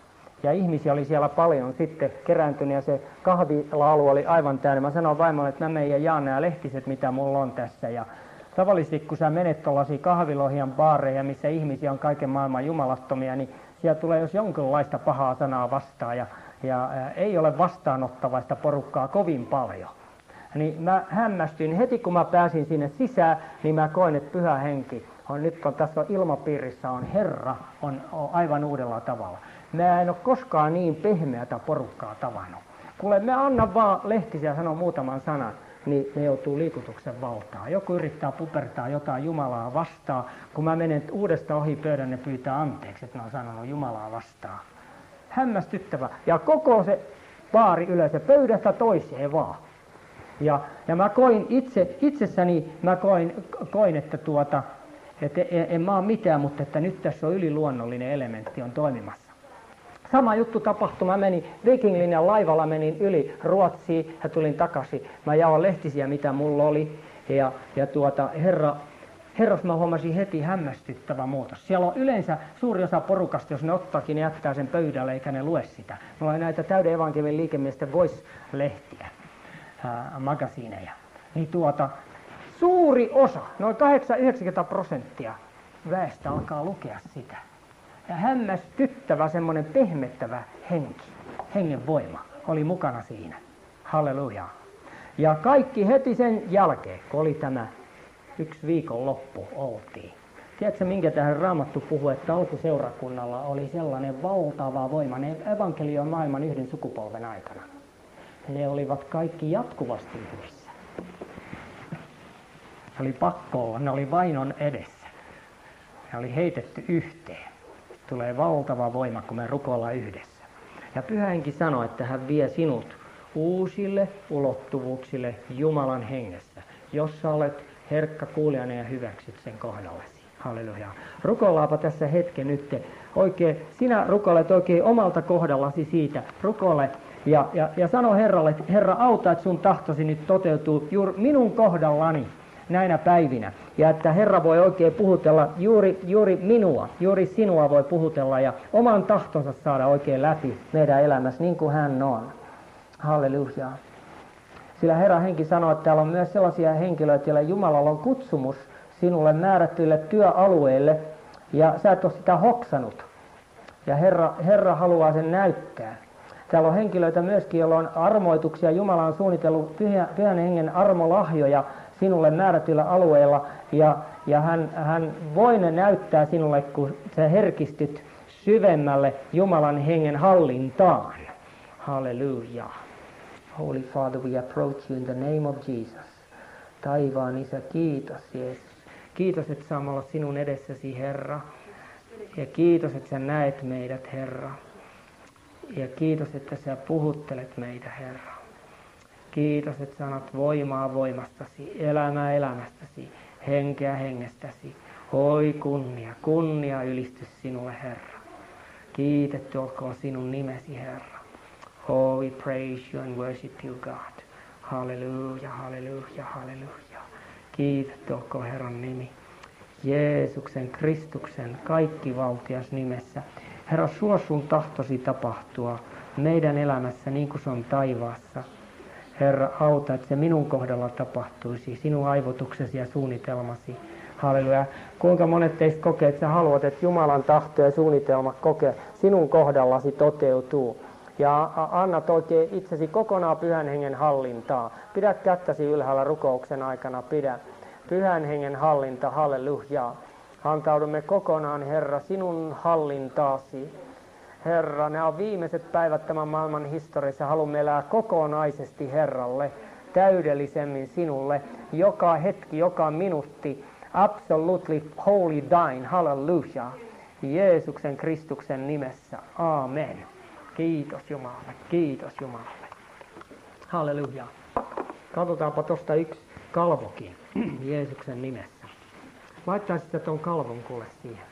Ja ihmisiä oli siellä paljon sitten kerääntynyt ja se kahvila-alue oli aivan täynnä. Mä sanoin vaimolle, että mä menen ja jaan nämä lehtiset, mitä mulla on tässä. Ja tavallisesti kun sä menet tuollaisiin kahvilohian baareihin, missä ihmisiä on kaiken maailman jumalattomia, niin siellä tulee jos jonkinlaista pahaa sanaa vastaan ja ei ole vastaanottavaista porukkaa kovin paljon. Niin mä hämmästyin heti kun mä pääsin sinne sisään, niin mä koin, että Pyhä Henki tässä ilmapiirissä on Herra on aivan uudella tavalla. Mä en ole koskaan niin pehmeätä porukkaa tavannut. Kuule, me anna vaan lehtisiä sanoa muutaman sanan, niin ne joutuu liikutuksen valtaan. Joku yrittää pupertaa jotain Jumalaa vastaan. Kun mä menen uudesta ohi pöydän, ne pyytää anteeksi, että ne on sanonut Jumalaa vastaan. Hämmästyttävä. Ja koko se baari yleensä pöydästä toiseen vaan. Ja mä koin itsessäni, että en mä ole mitään, mutta että nyt tässä on yliluonnollinen elementti on toimimassa. Sama juttu tapahtui. Mä menin Viking Linjan laivalla, menin yli Ruotsiin ja tulin takaisin. Mä jaoin lehtisiä, mitä mulla oli. Herras mä huomasin heti hämmästyttävä muutos. Siellä on yleensä suuri osa porukasta, jos ne ottaakin, ne jättää sen pöydälle eikä ne lue sitä. Mulla oli näitä Täyden evankeliumin liikemiesten Voice-lehtiä, magasiineja. Niin suuri osa, noin 80-90% väestä alkaa lukea sitä. Ja hämmästyttävä semmoinen pehmettävä hengen voima oli mukana siinä. Halleluja. Ja kaikki heti sen jälkeen, kun oli tämä 1 viikonloppu oltiin. Tiedätkö, minkä tähän Raamattu puhuu, että alkuseurakunnalla oli sellainen valtava voima. Ne evankelioi maailman yhden sukupolven aikana. Ne olivat kaikki jatkuvasti yhdessä. Ne oli pakko olla, ne oli vainon edessä. Ne oli heitetty yhteen. Tulee valtava voima, kun me rukoillaan yhdessä. Ja Pyhä Henki sanoi, että hän vie sinut uusille ulottuvuuksille Jumalan hengessä, jos sä olet herkkä kuulijana ja hyväksyt sen kohdallesi. Halleluja. Rukoillaanpa tässä hetken nyt. Oikein, sinä rukoilet oikein omalta kohdallasi siitä. Rukoile ja sano Herralle, että Herra, auta, että sun tahtosi nyt toteutuu juuri minun kohdallani näinä päivinä. Ja että Herra voi oikein puhutella juuri minua, juuri sinua voi puhutella ja oman tahtonsa saada oikein läpi meidän elämässä niin kuin hän on. Halleluja. Sillä Herran henki sanoo, että täällä on myös sellaisia henkilöitä, joilla Jumalalla on kutsumus sinulle määrättyille työalueille ja sä et ole sitä hoksanut. Ja Herra haluaa sen näyttää. Täällä on henkilöitä myöskin, joilla on armoituksia. Jumala on suunnitellut Pyhän Hengen armolahjoja sinulle määrätyillä alueilla ja hän voi ne näyttää sinulle, kun sä herkistyt syvemmälle Jumalan hengen hallintaan. Halleluja. Holy Father, we approach you in the name of Jesus. Taivaan Isä, kiitos Jeesus. Kiitos, että saamme olla sinun edessäsi, Herra. Ja kiitos, että sä näet meidät, Herra. Ja kiitos, että sä puhuttelet meitä, Herra. Kiitos, että sä annat voimaa voimastasi, elämää elämästäsi, henkeä hengestäsi. Oi kunnia ylistys sinulle, Herra. Kiitetty olkoon sinun nimesi, Herra. Oh, we praise you and worship you, God. Halleluja, halleluja, halleluja. Kiitetty olkoon Herran nimi. Jeesuksen, Kristuksen, kaikkivaltias nimessä. Herra, suo sun tahtosi tapahtua meidän elämässä niin kuin se on taivaassa. Herra, auta, että se minun kohdalla tapahtuisi, sinun aivotuksesi ja suunnitelmasi. Halleluja. Kuinka monet teistä kokee, että sä haluat, että Jumalan tahto ja suunnitelma sinun kohdallasi toteutuu. Ja annat oikein itsesi kokonaan Pyhän Hengen hallintaa. Pidä kättäsi ylhäällä rukouksen aikana, pidä Pyhän Hengen hallinta, halleluja. Antaudumme kokonaan, Herra, sinun hallintaasi. Herra, nämä on viimeiset päivät tämän maailman historiassa. Haluamme elää kokonaisesti Herralle, täydellisemmin sinulle. Joka hetki, joka minuutti, absolutely holy thine, hallelujah. Jeesuksen Kristuksen nimessä, amen. Kiitos Jumalalle, kiitos Jumalalle. Halleluja. Katsotaanpa tuosta yksi kalvokin Jeesuksen nimessä. Laittaisitte tuon kalvon kuule siihen.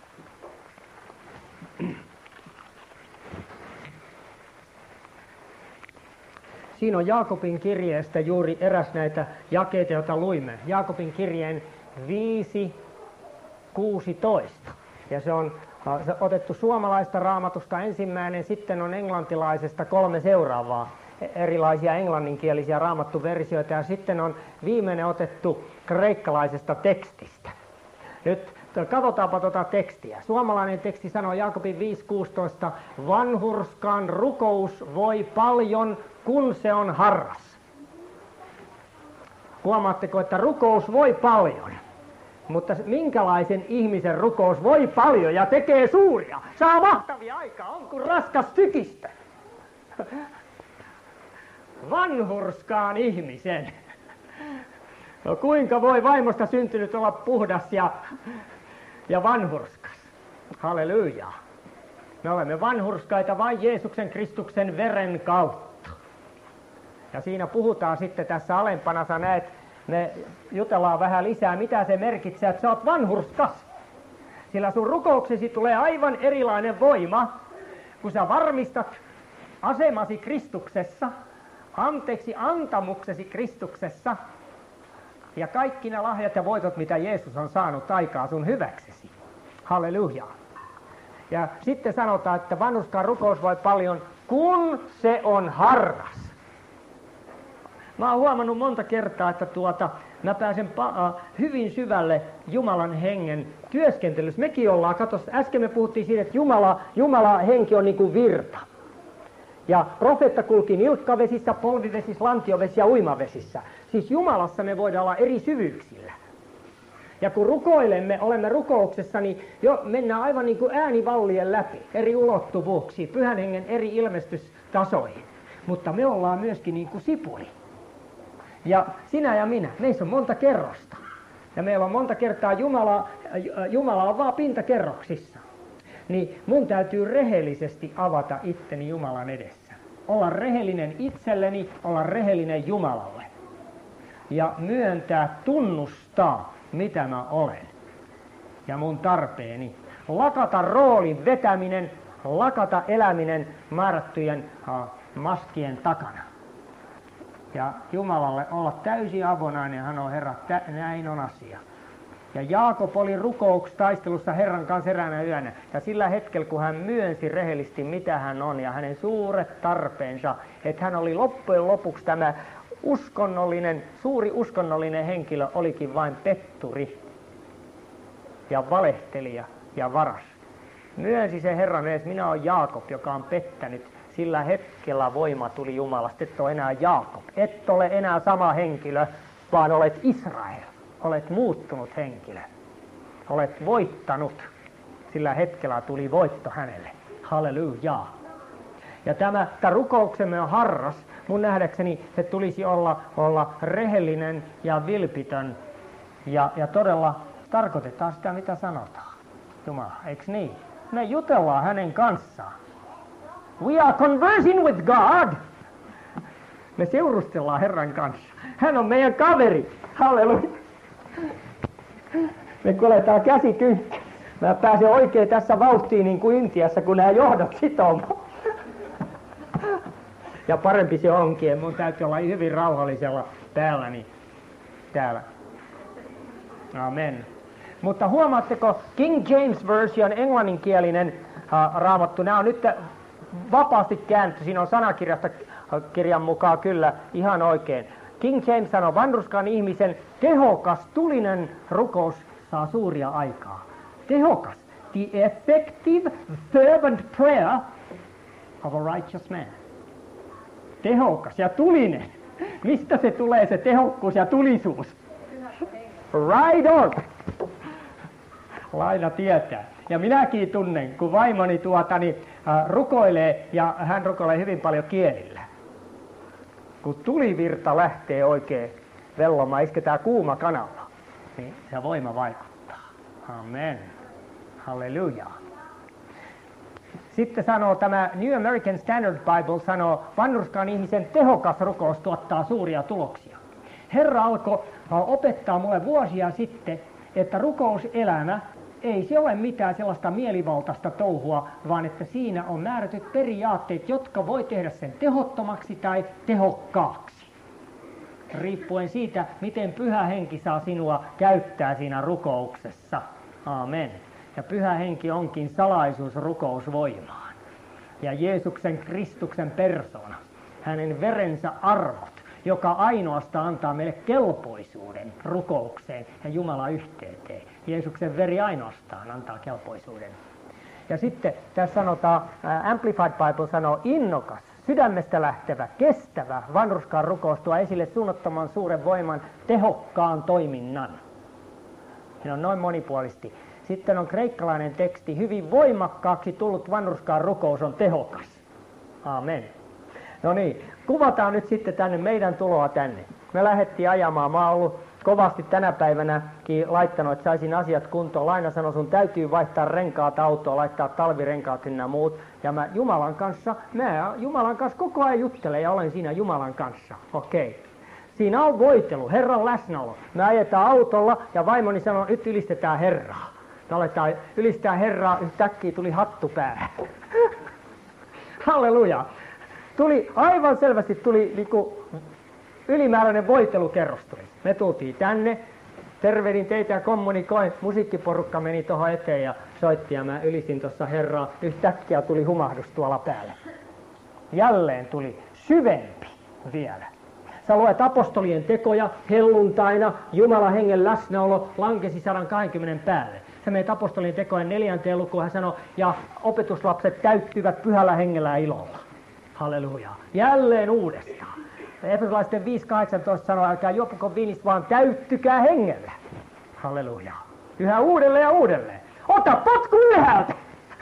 Siinä on Jaakobin kirjeestä juuri eräs näitä jakeita, joita luimme. Jaakobin kirjeen 5:16. Ja se on otettu suomalaista raamatusta ensimmäinen, sitten on englantilaisesta 3 seuraavaa erilaisia englanninkielisiä raamattuversioita ja sitten on viimeinen otettu kreikkalaisesta tekstistä. Nyt katsotaanpa tuota tekstiä. Suomalainen teksti sanoo Jaakobin 5.16, vanhurskan rukous voi paljon, kun se on harras. Huomaatteko, että rukous voi paljon, mutta minkälaisen ihmisen rukous voi paljon ja tekee suuria, saa mahtavia aikaa, on kuin raskas tykistö. Vanhurskaan ihmisen. No kuinka voi vaimosta syntynyt olla puhdas ja vanhurskas? Halleluja. Me olemme vanhurskaita vain Jeesuksen Kristuksen veren kautta. Ja siinä puhutaan sitten tässä alempana, sä näet, me jutellaan vähän lisää, mitä se merkitsee, että sä oot vanhurskas. Sillä sun rukouksesi tulee aivan erilainen voima, kun sä varmistat asemasi Kristuksessa, anteeksi antamuksesi Kristuksessa ja kaikki ne lahjat ja voitot, mitä Jeesus on saanut aikaa sun hyväksesi. Halleluja. Ja sitten sanotaan, että vanhurskaan rukous voi paljon, kun se on harras. Mä oon huomannut monta kertaa, että mä pääsen hyvin syvälle Jumalan hengen työskentelyssä. Mekin ollaan, äsken me puhuttiin siitä, että Jumala henki on niin kuin virta. Ja profeetta kulki nilkkavesissä, polvivesissä, lantiovesissä ja uimavesissä. Siis Jumalassa me voidaan olla eri syvyyksillä. Ja kun rukoilemme, olemme rukouksessa, niin jo mennään aivan niin kuin äänivallien läpi, eri ulottuvuuksiin, pyhän hengen eri ilmestystasoihin. Mutta me ollaan myöskin niin kuin sipuli. Ja sinä ja minä, meissä on monta kerrosta. Ja meillä on monta kertaa Jumala on vaan pintakerroksissa. Niin mun täytyy rehellisesti avata itteni Jumalan edessä. Olla rehellinen itselleni, olla rehellinen Jumalalle. Ja myöntää, tunnustaa, mitä mä olen. Ja mun tarpeeni. Lakata roolin vetäminen, lakata eläminen määrättyjen maskien takana. Ja Jumalalle olla täysin avonainen, hän on Herra, näin on asia. Ja Jaakob oli rukoukstaistelussa Herran kanssa eräänä yönä. Ja sillä hetkellä, kun hän myönsi rehellisesti, mitä hän on ja hänen suuret tarpeensa, että hän oli loppujen lopuksi tämä suuri uskonnollinen henkilö, olikin vain petturi ja valehtelija ja varas. Myönsi se Herran edes, minä olen Jaakob, joka on pettänyt. Sillä hetkellä voima tuli Jumalasta, et ole enää Jaakob. Et ole enää sama henkilö, vaan olet Israel. Olet muuttunut henkilö. Olet voittanut. Sillä hetkellä tuli voitto hänelle. Halleluja. Ja tämä rukouksemme on harras. Mun nähdäkseni se tulisi olla rehellinen ja vilpitön. Ja todella tarkoitetaan sitä, mitä sanotaan. Jumala, eikö niin? Me jutellaan hänen kanssaan. We are conversing with God. Me seurustellaan Herran kanssa. Hän on meidän kaveri. Halleluja. Me kuljetaan käsi kynkkä. Mä pääsen oikein tässä vauhtiin niin kuin Intiassa, kun nämä johdot sitovat. Ja parempi se onkin. Mun täytyy olla hyvin rauhallisella päälläni. Täällä. Amen. Mutta huomaatteko, King James Version, englanninkielinen raamattu, nämä on nyt vapaasti käännetty. Siinä on sanakirjasta kirjan mukaan kyllä ihan oikein. King James sanoo, vanhurskaan ihmisen tehokas, tulinen rukous saa suuria aikaa. Tehokas. The effective, fervent prayer of a righteous man. Tehokas ja tulinen. Mistä se tulee se tehokkuus ja tulisuus? Right on. Laina tietää. Ja minäkin tunnen, kun vaimoni rukoilee, ja hän rukoilee hyvin paljon kielillä. Kun tulivirta lähtee oikein vellomaan, isketään kuuma kanalla, niin se voima vaikuttaa. Amen. Halleluja. Sitten sanoo tämä New American Standard Bible, sanoo, vanhurskaan ihmisen tehokas rukous tuottaa suuria tuloksia. Herra alkoi opettaa mulle vuosia sitten, että rukouselämä ei se ole mitään sellaista mielivaltaista touhua, vaan että siinä on määrätyt periaatteet, jotka voi tehdä sen tehottomaksi tai tehokkaaksi. Riippuen siitä, miten Pyhä Henki saa sinua käyttää siinä rukouksessa. Aamen. Ja Pyhä Henki onkin salaisuus rukousvoimaan. Ja Jeesuksen Kristuksen persona, hänen verensä arvot, joka ainoastaan antaa meille kelpoisuuden rukoukseen ja Jumalan yhteyteen. Jeesuksen veri ainoastaan antaa kelpoisuuden. Ja sitten tässä sanotaan, Amplified Bible sanoo innokas, sydämestä lähtevä, kestävä, vanhurskaan rukous tuo esille suunnattoman suuren voiman, tehokkaan toiminnan. Se on noin monipuolisesti. Sitten on kreikkalainen teksti, hyvin voimakkaaksi tullut vanhurskaan rukous on tehokas. Amen. No niin, kuvataan nyt sitten tänne meidän tuloa tänne. Me lähdettiin ajamaan, mä oon ollut kovasti tänä päivänäkin laittanut, että saisin asiat kuntoon. Laina sanoi, sun täytyy vaihtaa renkaat autoa, laittaa talvirenkaat ynnä muut. Ja mä Jumalan kanssa koko ajan juttelen ja olen siinä Jumalan kanssa. Okei. Siinä on voitelu, Herran läsnäolo. Me ajetaan autolla ja vaimoni sanoo, nyt ylistetään Herraa. Me aletaan ylistää Herraa, yhtäkkiä tuli hattu päähän. Halleluja. Aivan selvästi tuli niinku ylimääräinen voitelukerros tuli. Me tultiin tänne, tervehdin teitä ja kommunikoin. Musiikkiporukka meni tuohon eteen ja soitti ja mä ylistin tuossa Herraa. Yhtäkkiä tuli humahdus tuolla päälle. Jälleen tuli syvempi vielä. Sä luet apostolien tekoja helluntaina, Jumalan hengen läsnäolo lankesi 120 päälle. Sä menet apostolien tekojen 4. lukuun, hän sanoi, ja opetuslapset täyttyvät pyhällä hengellä ja ilolla. Halleluja. Jälleen uudestaan. Efesolaisten 5.18 sanoo, älkää juopuko viinistä, vaan täyttykää hengellä. Halleluja. Yhä uudelleen ja uudelleen. Ota potku ylhäältä.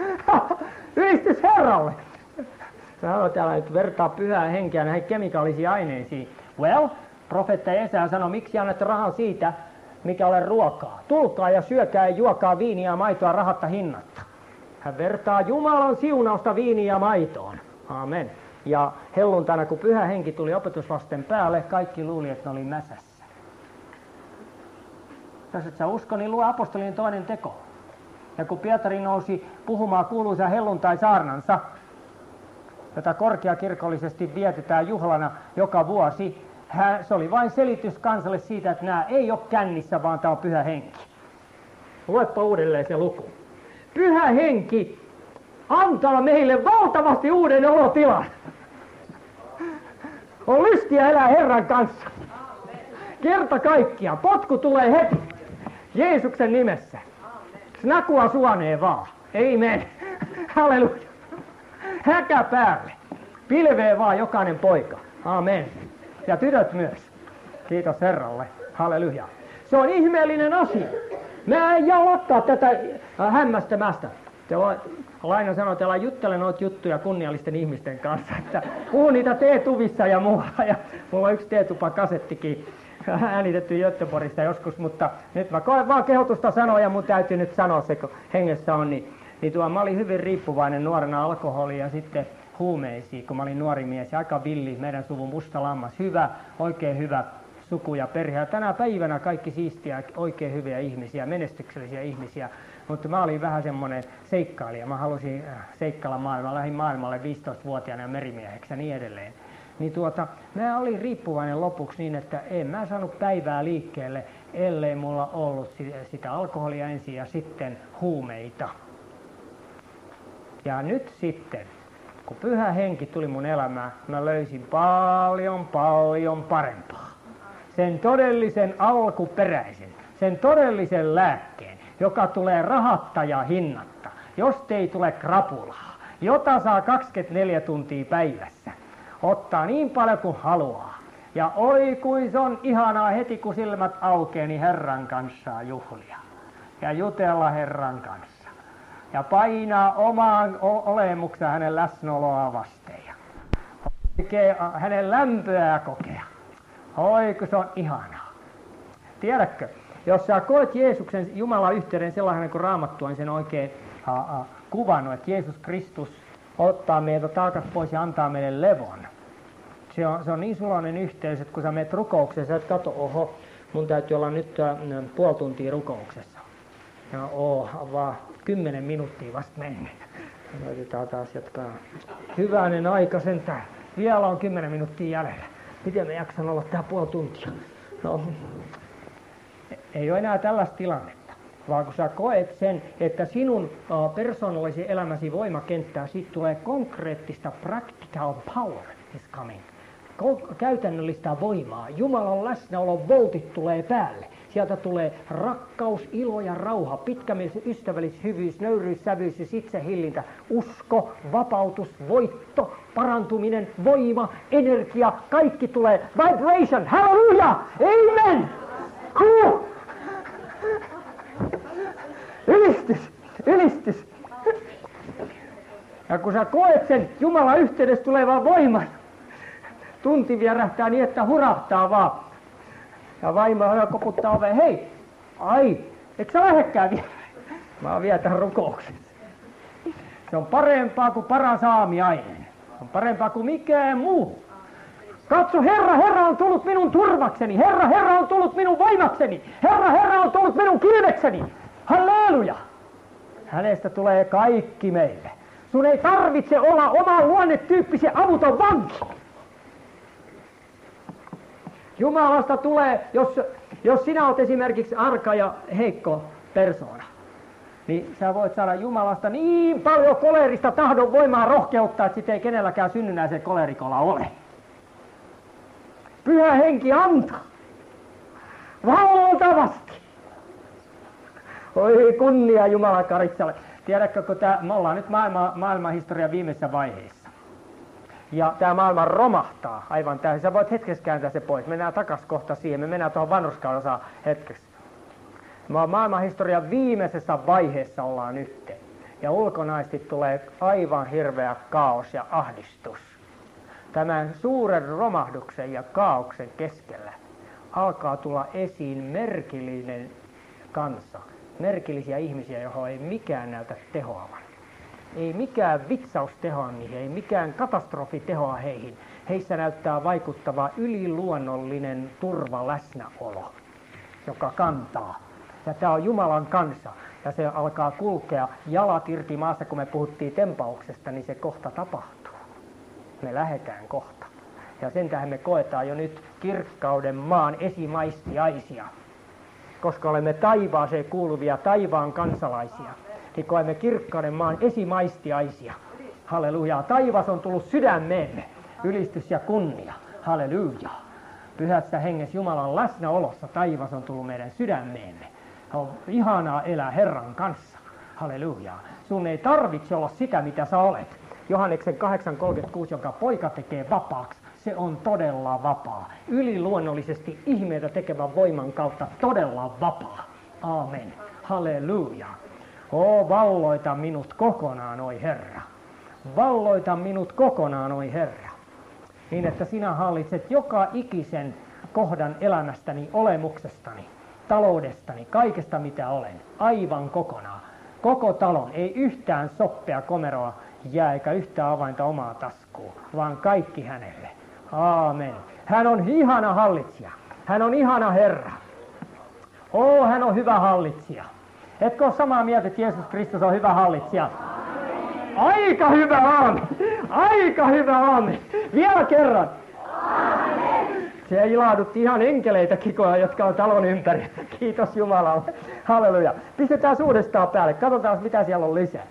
Ylistys Herralle. Sä täällä nyt vertaa pyhää henkeä näihin kemikaalisiin aineisiin. Well, profeetta Jesaja sanoi, miksi annatte rahaa siitä, mikä ole ruokaa. Tulkaa ja syökää ja juokaa viiniä ja maitoa rahatta hinnatta. Hän vertaa Jumalan siunausta viiniä ja maitoon. Amen. Ja helluntaina, kun Pyhä Henki tuli opetuslasten päälle, kaikki luuli, että ne oli mäsässä. Jos et sä usko, niin lue apostolien 2. teko. Ja kun Pietari nousi puhumaan kuuluisa helluntai-saarnansa, jota korkeakirkollisesti vietetään juhlana joka vuosi, se oli vain selitys kansalle siitä, että nämä ei ole kännissä, vaan tämä on Pyhä Henki. Luepa uudelleen se luku. Pyhä Henki antaa meille valtavasti uuden olotilan. On lystiä elää Herran kanssa. Kerta kaikkiaan. Potku tulee heti. Jeesuksen nimessä. Snakua suonee vaan. Amen. Halleluja. Häkä päälle. Pilvee vaan jokainen poika. Amen. Ja tytöt myös. Kiitos Herralle. Halleluja. Se on ihmeellinen asia. Mä en jää lakkaa tätä hämmästämästä. Laina sanoi, että juttele noita juttuja kunniallisten ihmisten kanssa, että puhun niitä teetuvissa ja muualla. Ja mulla on yksi teetupa-kasettikin äänitetty Göteborgista joskus, mutta nyt mä koen vaan kehotusta sanoa ja mun täytyy nyt sanoa se, kun hengessä on, niin mä olin hyvin riippuvainen nuorena alkoholia ja sitten huumeisiin, kun mä olin nuori mies ja aika villi, meidän suvun musta lammas, hyvä, oikein hyvä suku ja perhe. Ja tänä päivänä kaikki siistiä, oikein hyviä ihmisiä, menestyksellisiä ihmisiä, mutta mä olin vähän semmoinen seikkailija. Mä halusin seikkailla maailmaa, lähdin maailmalle 15-vuotiaana ja merimieheksi ja niin edelleen. Niin mä olin riippuvainen lopuksi niin, että en mä saanut päivää liikkeelle, ellei mulla ollut sitä alkoholia ensin ja sitten huumeita. Ja nyt sitten, kun Pyhä Henki tuli mun elämään, mä löysin paljon parempaa. Sen todellisen alkuperäisen, sen todellisen lääkkeen, joka tulee rahatta ja hinnatta, jos ei tule krapulaa, jota saa 24 tuntia päivässä. Ottaa niin paljon kuin haluaa. Ja oi kuin se on ihanaa heti kun silmät aukeaa, niin Herran kanssa juhlia. Ja jutella Herran kanssa. Ja painaa omaan olemuksen hänen läsnäoloa vasten. Oikein hänen lämpöää kokea. Oi kun se on ihanaa. Tiedätkö, jos sä koet Jeesuksen Jumalan yhteyden sellainen kuin Raamattu on sen oikein kuvannut, että Jeesus Kristus ottaa meiltä taakat pois ja antaa meille levon. Se on niin suloinen yhteys, että kun sä menet rukoukseen, sä et katso, oho, mun täytyy olla nyt puoli tuntia rukouksessa. Ja vaan 10 minuuttia vasta mennyt. Laitetaan taas jatkaa. Hyvänen aika sentään. Vielä on 10 minuuttia jäljellä. Miten mä jaksan olla tää puoli tuntia? No, ei ole enää tällaista tilannetta. vaan kun sä koet sen, että sinun persoonallisen elämäsi voimakenttää, siitä tulee konkreettista practical power is coming. Käytännöllistä voimaa. Jumalan läsnäolon voltit tulee päälle. Sieltä tulee rakkaus, ilo ja rauha, pitkämielisyys, ystävällisyys, hyvyys, nöyryys, sävyys, itsehillintä, usko, vapautus, voitto, parantuminen, voima, energia, kaikki tulee. Vibration, hallelujah, amen! Ylistys. Ja kun sä koet sen Jumalan yhteydessä tulevan voiman, tunti vierähtää niin, että hurahtaa vaan. Ja vaimo koputtaa oveen, hei, eikö sä lähdekään vielä? Mä oon vielä tämän rukouksessa. Se on parempaa kuin paras aamiainen. Se on parempaa kuin mikään muu. Katso, Herra on tullut minun turvakseni. Herra on tullut minun voimakseni. Herra on tullut minun kilvekseni. Halleluja! Hänestä tulee kaikki meille. Sun ei tarvitse olla oman luonnetyyppisen avuton vanki. Jumalasta tulee, jos sinä olet esimerkiksi arka ja heikko persoona, niin sä voit saada Jumalasta niin paljon kolerista tahdon voimaa rohkeutta, että sitä ei kenelläkään synnynnäisen kolerikolla ole. Pyhä henki antaa valtavasti. Oi kunnia Jumalan karitsalle. Tiedätkö, kun me ollaan nyt maailmanhistorian viimeisessä vaiheessa. Ja tämä maailma romahtaa aivan täysin. Sä voit hetkessä kääntää se pois. Mennään takaisin kohta siihen. Me mennään tuohon vanhurskauden hetkeksi. Maailmanhistorian viimeisessä vaiheessa ollaan nyt. Ja ulkonaisesti tulee aivan hirveä kaos ja ahdistus. Tämän suuren romahduksen ja kaaoksen keskellä alkaa tulla esiin merkillinen kansa. Merkillisiä ihmisiä, johon ei mikään näytä tehoavan. Ei mikään vitsaus tehoa niihin, ei mikään katastrofi tehoa heihin. Heissä näyttää vaikuttava yliluonnollinen turvaläsnäolo, joka kantaa. Ja tämä on Jumalan kansa. Ja se alkaa kulkea jalat irti maassa, kun me puhuttiin tempauksesta, niin se kohta tapahtuu. Me lähdetään kohta. Ja sen tähän me koetaan jo nyt kirkkauden maan esimaistiaisia. Koska olemme taivaaseen kuuluvia taivaan kansalaisia, niin koemme kirkkauden maan esimaistiaisia. Halleluja. Taivas on tullut sydämeemme. Ylistys ja kunnia. Halleluja. Pyhässä hengessä Jumalan läsnäolossa taivas on tullut meidän sydämeemme. On ihanaa elää Herran kanssa. Halleluja. Sun ei tarvitse olla sitä, mitä sä olet. Johanneksen 8:36, jonka poika tekee vapaaksi, se on todella vapaa. Yliluonnollisesti ihmeitä tekevän voiman kautta todella vapaa. Aamen. Halleluja. Valloita minut kokonaan, oi Herra. Valloita minut kokonaan, oi Herra. Niin, että sinä hallitset joka ikisen kohdan elämästäni, olemuksestani, taloudestani, kaikesta mitä olen. Aivan kokonaan. Koko talon, ei yhtään soppea komeroa jää eikä yhtään avainta omaa taskuun, vaan kaikki hänelle. Aamen. Hän on ihana hallitsija. Hän on ihana Herra. Hän on hyvä hallitsija. Etkö ole samaa mieltä, että Jeesus Kristus on hyvä hallitsija? Aika hyvä aamen. Aika hyvä aamen. Vielä kerran. Aamen. Se ilahdutti ihan enkeleitäkin, jotka on talon ympäri. Kiitos Jumalalle. Halleluja. Pistetään uudestaan päälle. Katsotaan, mitä siellä on lisää.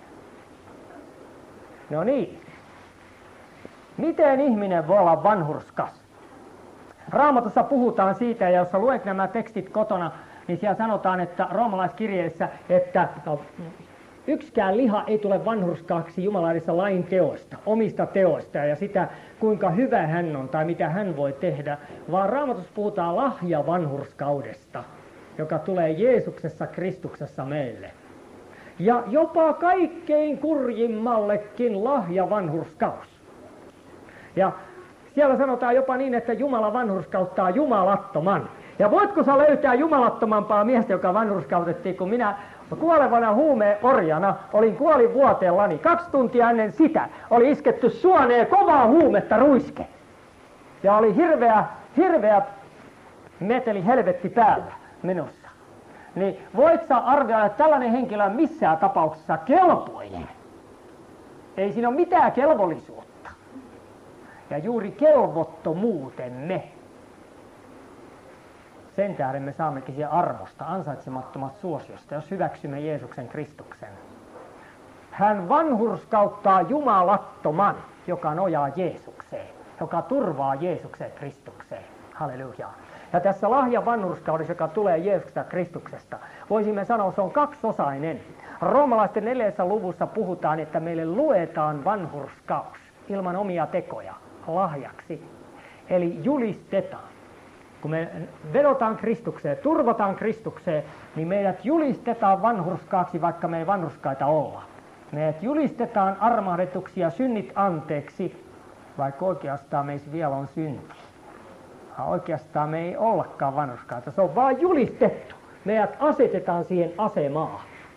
No niin. Miten ihminen voi olla vanhurskas? Raamatussa puhutaan siitä, ja jos luet nämä tekstit kotona, niin siellä sanotaan, että roomalaiskirjeessä, että yksikään liha ei tule vanhurskaaksi Jumalan edessä lain teosta, omista teoista ja sitä, kuinka hyvä hän on tai mitä hän voi tehdä, vaan Raamatussa puhutaan lahjavanhurskaudesta, joka tulee Jeesuksessa Kristuksessa meille. Ja jopa kaikkein kurjimmallekin lahjavanhurskaus. Ja siellä sanotaan jopa niin, että Jumala vanhurskauttaa jumalattoman. Ja voitko sä löytää jumalattomampaa miestä, joka vanhurskautettiin, kun minä kuolevana huumeorjana olin kuolinvuoteellani. 2 tuntia ennen sitä oli isketty suoneen kovaa huumetta ruiske. Ja oli hirveä meteli helvetti päällä minussa. Niin voit sä arvioida, että tällainen henkilö on missään tapauksessa kelpoinen. Ei siinä ole mitään kelvollisuutta. Ja juuri kelvottomuutemme Sen tähden me saammekin siihen armosta, ansaitsemattomasta suosiosta, jos hyväksymme Jeesuksen Kristuksen. Hän vanhurskauttaa jumalattoman, joka nojaa Jeesukseen, joka turvaa Jeesukseen Kristukseen. Halleluja. Ja tässä lahjan vanhurskaudessa, joka tulee Jeesuksesta Kristuksesta, voisimme sanoa, että se on kaksiosainen. Roomalaisten 4. luvussa puhutaan, että meille luetaan vanhurskaus ilman omia tekoja lahjaksi. Eli julistetaan. Kun me vedotaan Kristukseen, turvataan Kristukseen, niin meidät julistetaan vanhurskaaksi, vaikka me ei vanhurskaita olla. Meidät julistetaan armahdetuksi ja synnit anteeksi, vaikka oikeastaan meissä vielä on synti. Oikeastaan me ei ollakaan vanhurskaita, se on vaan julistettu. Meidät asetetaan siihen asemaan.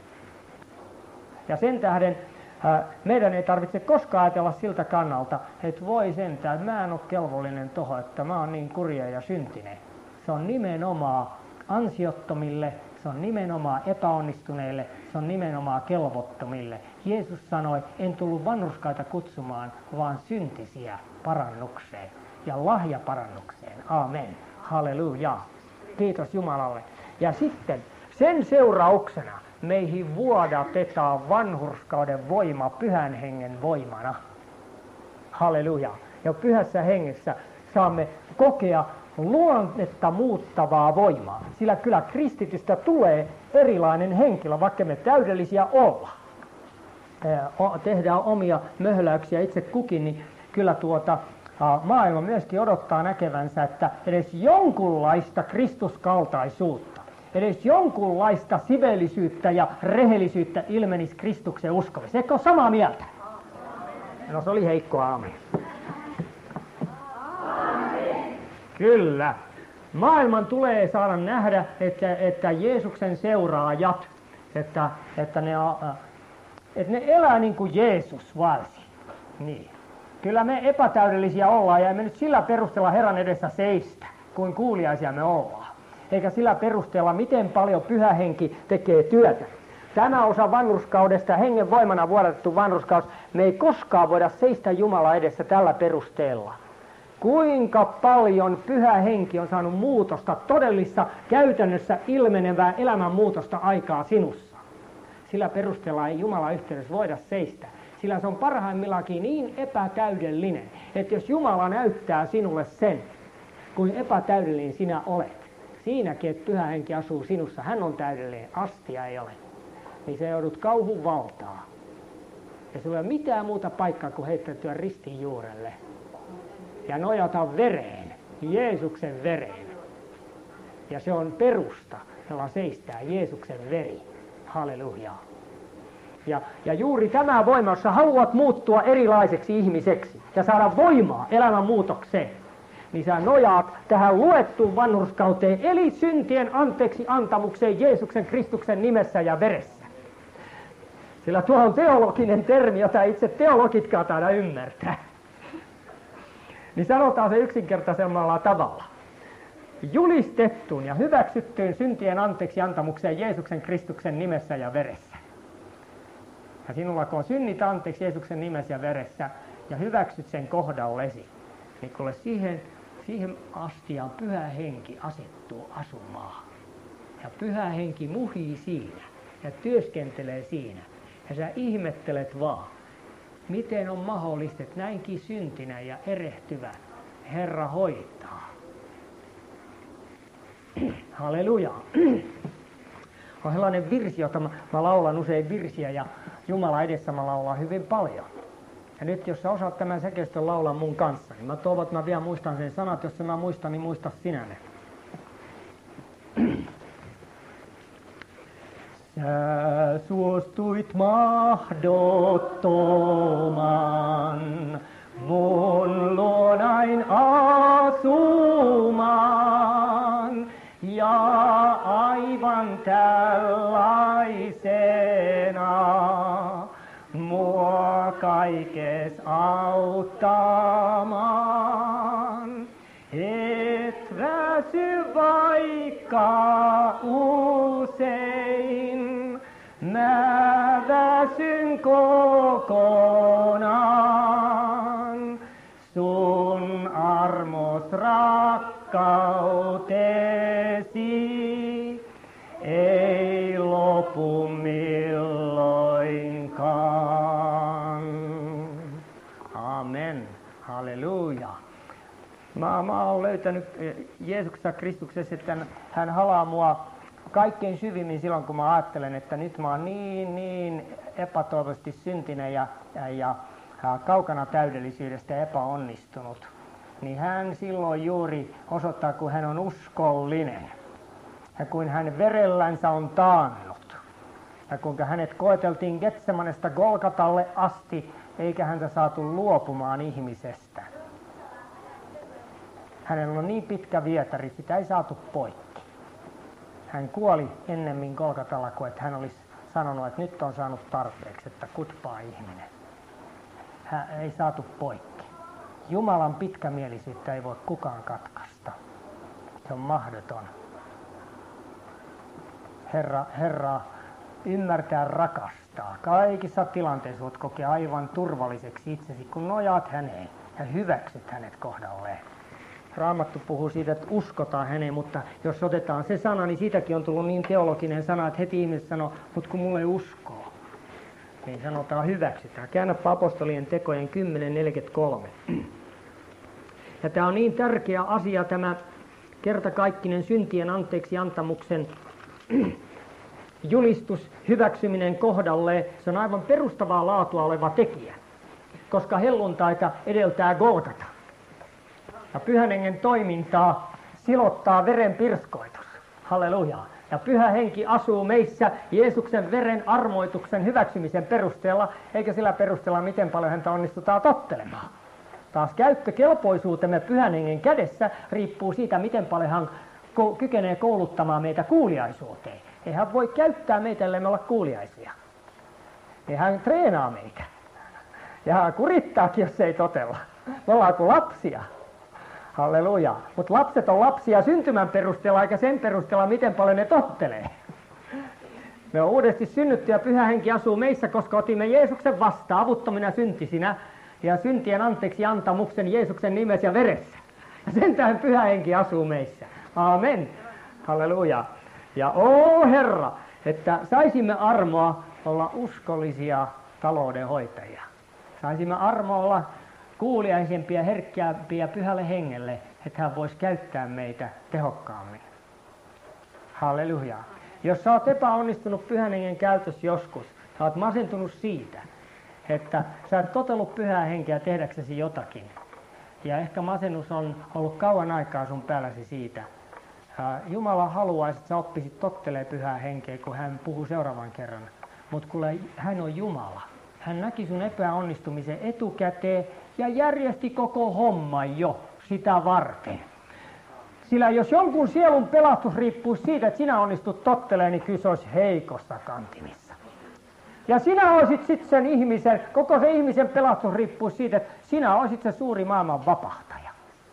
Ja sen tähden meidän ei tarvitse koskaan ajatella siltä kannalta, että voi sentään, että mä en ole kelvollinen tohon, että mä oon niin kurja ja syntinen. Se on nimenomaan ansiottomille, se on nimenomaan epäonnistuneille, se on nimenomaan kelvottomille. Jeesus sanoi, en tullut vanhurskaita kutsumaan, vaan syntisiä parannukseen ja lahjaparannukseen. Aamen. Halleluja. Kiitos Jumalalle. Ja sitten sen seurauksena meihin vuodatetaan vanhurskauden voima Pyhän Hengen voimana. Halleluja. Ja Pyhässä Hengessä saamme kokea luonnetta muuttavaa voimaa. Sillä kyllä kristitystä tulee erilainen henkilö, vaikka me täydellisiä olla. Tehdään omia möhläyksiä itse kukin, niin kyllä maailma myöskin odottaa näkevänsä, että edes jonkunlaista Kristuskaltaisuutta, edes jonkunlaista siveellisyyttä ja rehellisyyttä ilmenisi Kristuksen uskovissa. Eikö ole samaa mieltä? No se oli heikko aamen. Kyllä. Maailman tulee saada nähdä, että Jeesuksen seuraajat, että ne elää niin kuin Jeesus varsin. Niin. Kyllä me epätäydellisiä ollaan ja emme nyt sillä perusteella Herran edessä seistä, kuin kuuliaisia me ollaan. Eikä sillä perusteella, miten paljon Pyhä Henki tekee työtä. Tämä osa vanhurskaudesta, hengen voimana vuodatettu vanhurskaus, me ei koskaan voida seistä Jumala edessä tällä perusteella. Kuinka paljon Pyhä Henki on saanut muutosta, todellista käytännössä ilmenevää elämänmuutosta aikaa sinussa. Sillä perusteella ei Jumalan yhteydessä voida seistä. Sillä se on parhaimmillaankin niin epätäydellinen, että jos Jumala näyttää sinulle sen, kuin epätäydellinen sinä olet, siinäkin, että Pyhä Henki asuu sinussa, hän on täydellinen, astia ei ole, niin se joudut kauhun valtaa. Ja sulla ei ole mitään muuta paikkaa kuin heittäytyä ristin juurelle ja nojata vereen, Jeesuksen vereen. Ja se on perusta, jolla seistää Jeesuksen veri. Halleluja. Ja juuri tämä voima, jos sä haluat muuttua erilaiseksi ihmiseksi ja saada voimaa elämän muutokseen, niin sä nojaat tähän luettuun vanhurskauteen, eli syntien anteeksi antamukseen Jeesuksen Kristuksen nimessä ja veressä. Sillä tuo on teologinen termi, jota itse teologitkaan taida ymmärtää. Niin sanotaan se yksinkertaisemmalla tavalla. Julistettuun ja hyväksyttyyn syntien anteeksi antamukseen Jeesuksen Kristuksen nimessä ja veressä. Ja sinulla kun on synnit anteeksi Jeesuksen nimessä ja veressä ja hyväksyt sen kohdallesi, niin kuule siihen astiaan Pyhä Henki asettuu asumaan. Ja Pyhä Henki muhii siinä ja työskentelee siinä. Ja sä ihmettelet vaan, miten on mahdollista, että näinkin syntinen ja erehtyvä Herra hoitaa. Halleluja. On sellainen virsi, jota mä laulan usein virsiä ja Jumala edessä mä laulan hyvin paljon. Ja nyt jos sä osaat tämän säkeistön laulaa mun kanssa, niin mä toivon, että mä vielä muistan sen sanat. Jos mä muistan, niin muista sinä ne. Sä suostuit mahdottoman mun luonain asumaan. Ja aivan tällaisena mua kaikes auttamaan. Et väsy vaikka usein, mä väsyn kokonaan. Sun armos rakkautes unohdu milloinkaan. Amen. Halleluja. Mä oon löytänyt Jeesuksessa Kristuksessa, että hän halaa mua kaikkein syvimmin silloin, kun mä ajattelen, että nyt mä oon niin epätoivoisesti syntinen ja kaukana täydellisyydestä ja epäonnistunut. Niin hän silloin juuri osoittaa, kun hän on uskollinen ja kun hän verellänsä on taannut ja kuinka hänet koeteltiin Getsemanesta Golgatalle asti, eikä häntä saatu luopumaan ihmisestä. Hänellä on niin pitkä vietari, sitä ei saatu poikki. Hän kuoli ennemmin Golgatalla kuin että hän olisi sanonut, että nyt on saanut tarpeeksi, että kutpaa ihminen. Hän ei saatu poikki. Jumalan pitkämielisyyttä ei voi kukaan katkaista. Se on mahdoton. Herra ymmärtää rakastaa. Kaikissa tilanteissa voit kokea aivan turvalliseksi itsesi, kun nojaat häneen ja hyväksyt hänet kohdalleen. Raamattu puhuu siitä, että uskotaan häneen, mutta jos otetaan se sana, niin siitäkin on tullut niin teologinen sana, että heti ihmiset sanoo, mutta kun mulle ei uskoo, niin sanotaan hyväksytään. Käännäpä apostolien tekojen 10.43. Ja tämä on niin tärkeä asia, tämä kertakaikkinen syntien anteeksi antamuksen julistus, hyväksyminen kohdalle. Se on aivan perustavaa laatua oleva tekijä, koska helluntaita edeltää Golgata. Ja Pyhän Hengen toimintaa silottaa veren pirskoitus. Halleluja. Ja Pyhä Henki asuu meissä Jeesuksen veren armoituksen hyväksymisen perusteella, eikä sillä perusteella, miten paljon häntä onnistutaan tottelemaan. Taas käyttökelpoisuutemme Pyhän Hengen kädessä riippuu siitä, miten paljon hän kykenee kouluttamaan meitä kuuliaisuuteen. Ei hän voi käyttää meitä, ellei me olla kuuliaisia. Ei hän treenaa meitä. Ja hän kurittaakin, jos ei totella. Me ollaan kuin lapsia. Halleluja. Mutta lapset on lapsia syntymän perusteella, eikä sen perusteella, miten paljon ne tottelee. Me on uudesti synnytty ja Pyhä Henki asuu meissä, koska otimme Jeesuksen vastaan avuttomina syntisinä ja syntien anteeksi antamuksen Jeesuksen nimessä ja veressä. Ja sen tähden Pyhä Henki asuu meissä. Amen. Halleluja. Ja Herra, että saisimme armoa olla uskollisia taloudenhoitajia. Saisimme armoa olla kuuliaisempia, herkkäämpiä Pyhälle Hengelle, että hän voisi käyttää meitä tehokkaammin. Halleluja. Jos sä oot epäonnistunut Pyhän Hengen käytössä joskus, sä oot masentunut siitä, että sä et totellut Pyhää Henkeä tehdäksesi jotakin. Ja ehkä masennus on ollut kauan aikaa sun päälläsi siitä. Jumala haluaisi, että sä oppisit tottelemaan Pyhää Henkeä, kun hän puhuu seuraavan kerran. Mutta kuule, hän on Jumala. Hän näki sun epäonnistumisen etukäteen ja järjesti koko homman jo sitä varten. Sillä jos jonkun sielun pelastus riippuisi siitä, että sinä onnistut tottelemaan, niin kyllä se olisi heikossa kantimissa. Ja sinä olisit sitten sen ihmisen, koko se ihmisen pelastus riippuisi siitä, että sinä olisit se suuri maailman vapahtaja.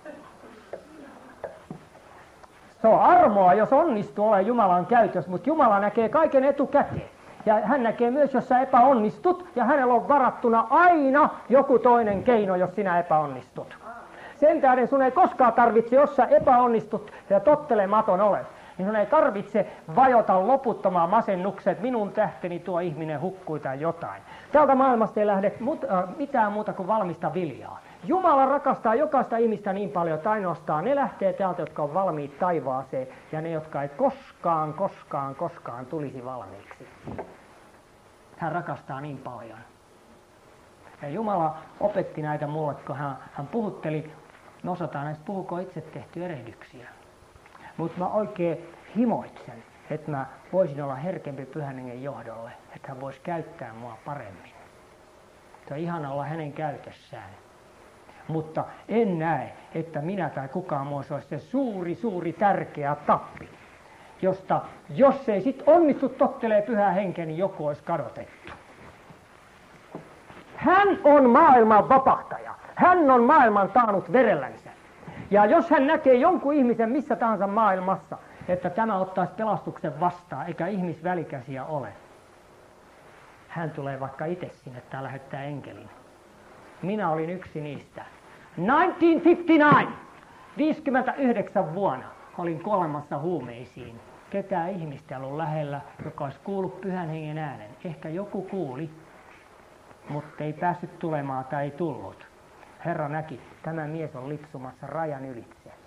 Se on armoa, jos onnistuu olemaan Jumalan käytössä, mutta Jumala näkee kaiken etukäteen. Ja hän näkee myös, jos sä epäonnistut, ja hänellä on varattuna aina joku toinen keino, jos sinä epäonnistut. Sen tähden sun ei koskaan tarvitse, jos sä epäonnistut ja tottelematon olet, niin sun ei tarvitse vajota loputtomaan masennukseen, että minun tähteni tuo ihminen hukkui tai jotain. Tältä maailmasta ei lähde mitään muuta kuin valmista viljaa. Jumala rakastaa jokaista ihmistä niin paljon, että ainoastaan ne lähtee täältä, jotka on valmiit taivaaseen, ja ne, jotka ei koskaan tulisi valmiiksi. Hän rakastaa niin paljon. Ja Jumala opetti näitä mulle, kun hän puhutteli, me osataan näistä puhuko itse tehty erehdyksiä. Mutta mä oikein himoitsen, että mä voisin olla herkempi Pyhän Hengen johdolle, että hän voisi käyttää mua paremmin. Se on ihana olla hänen käytössään. Mutta en näe, että minä tai kukaan muu olisi se suuri tärkeä tappi, josta jos ei sit onnistu tottelee Pyhää Henkeä, niin joku olisi kadotettu. Hän on maailman vapahtaja. Hän on maailman taannut verellänsä. Ja jos hän näkee jonkun ihmisen missä tahansa maailmassa, että tämä ottaisi pelastuksen vastaan, eikä ihmisvälikäsiä ole, hän tulee vaikka itse sinne tai lähettää enkelin. Minä olin yksi niistä. 1959, 59 vuonna, olin kuolemassa huumeisiin. ketään ihmistä ollut lähellä, joka olisi kuullut pyhän hengen äänen. Ehkä joku kuuli, mutta ei päässyt tulemaan tai ei tullut. Herra näki, tämä mies on lipsumassa rajan ylitse.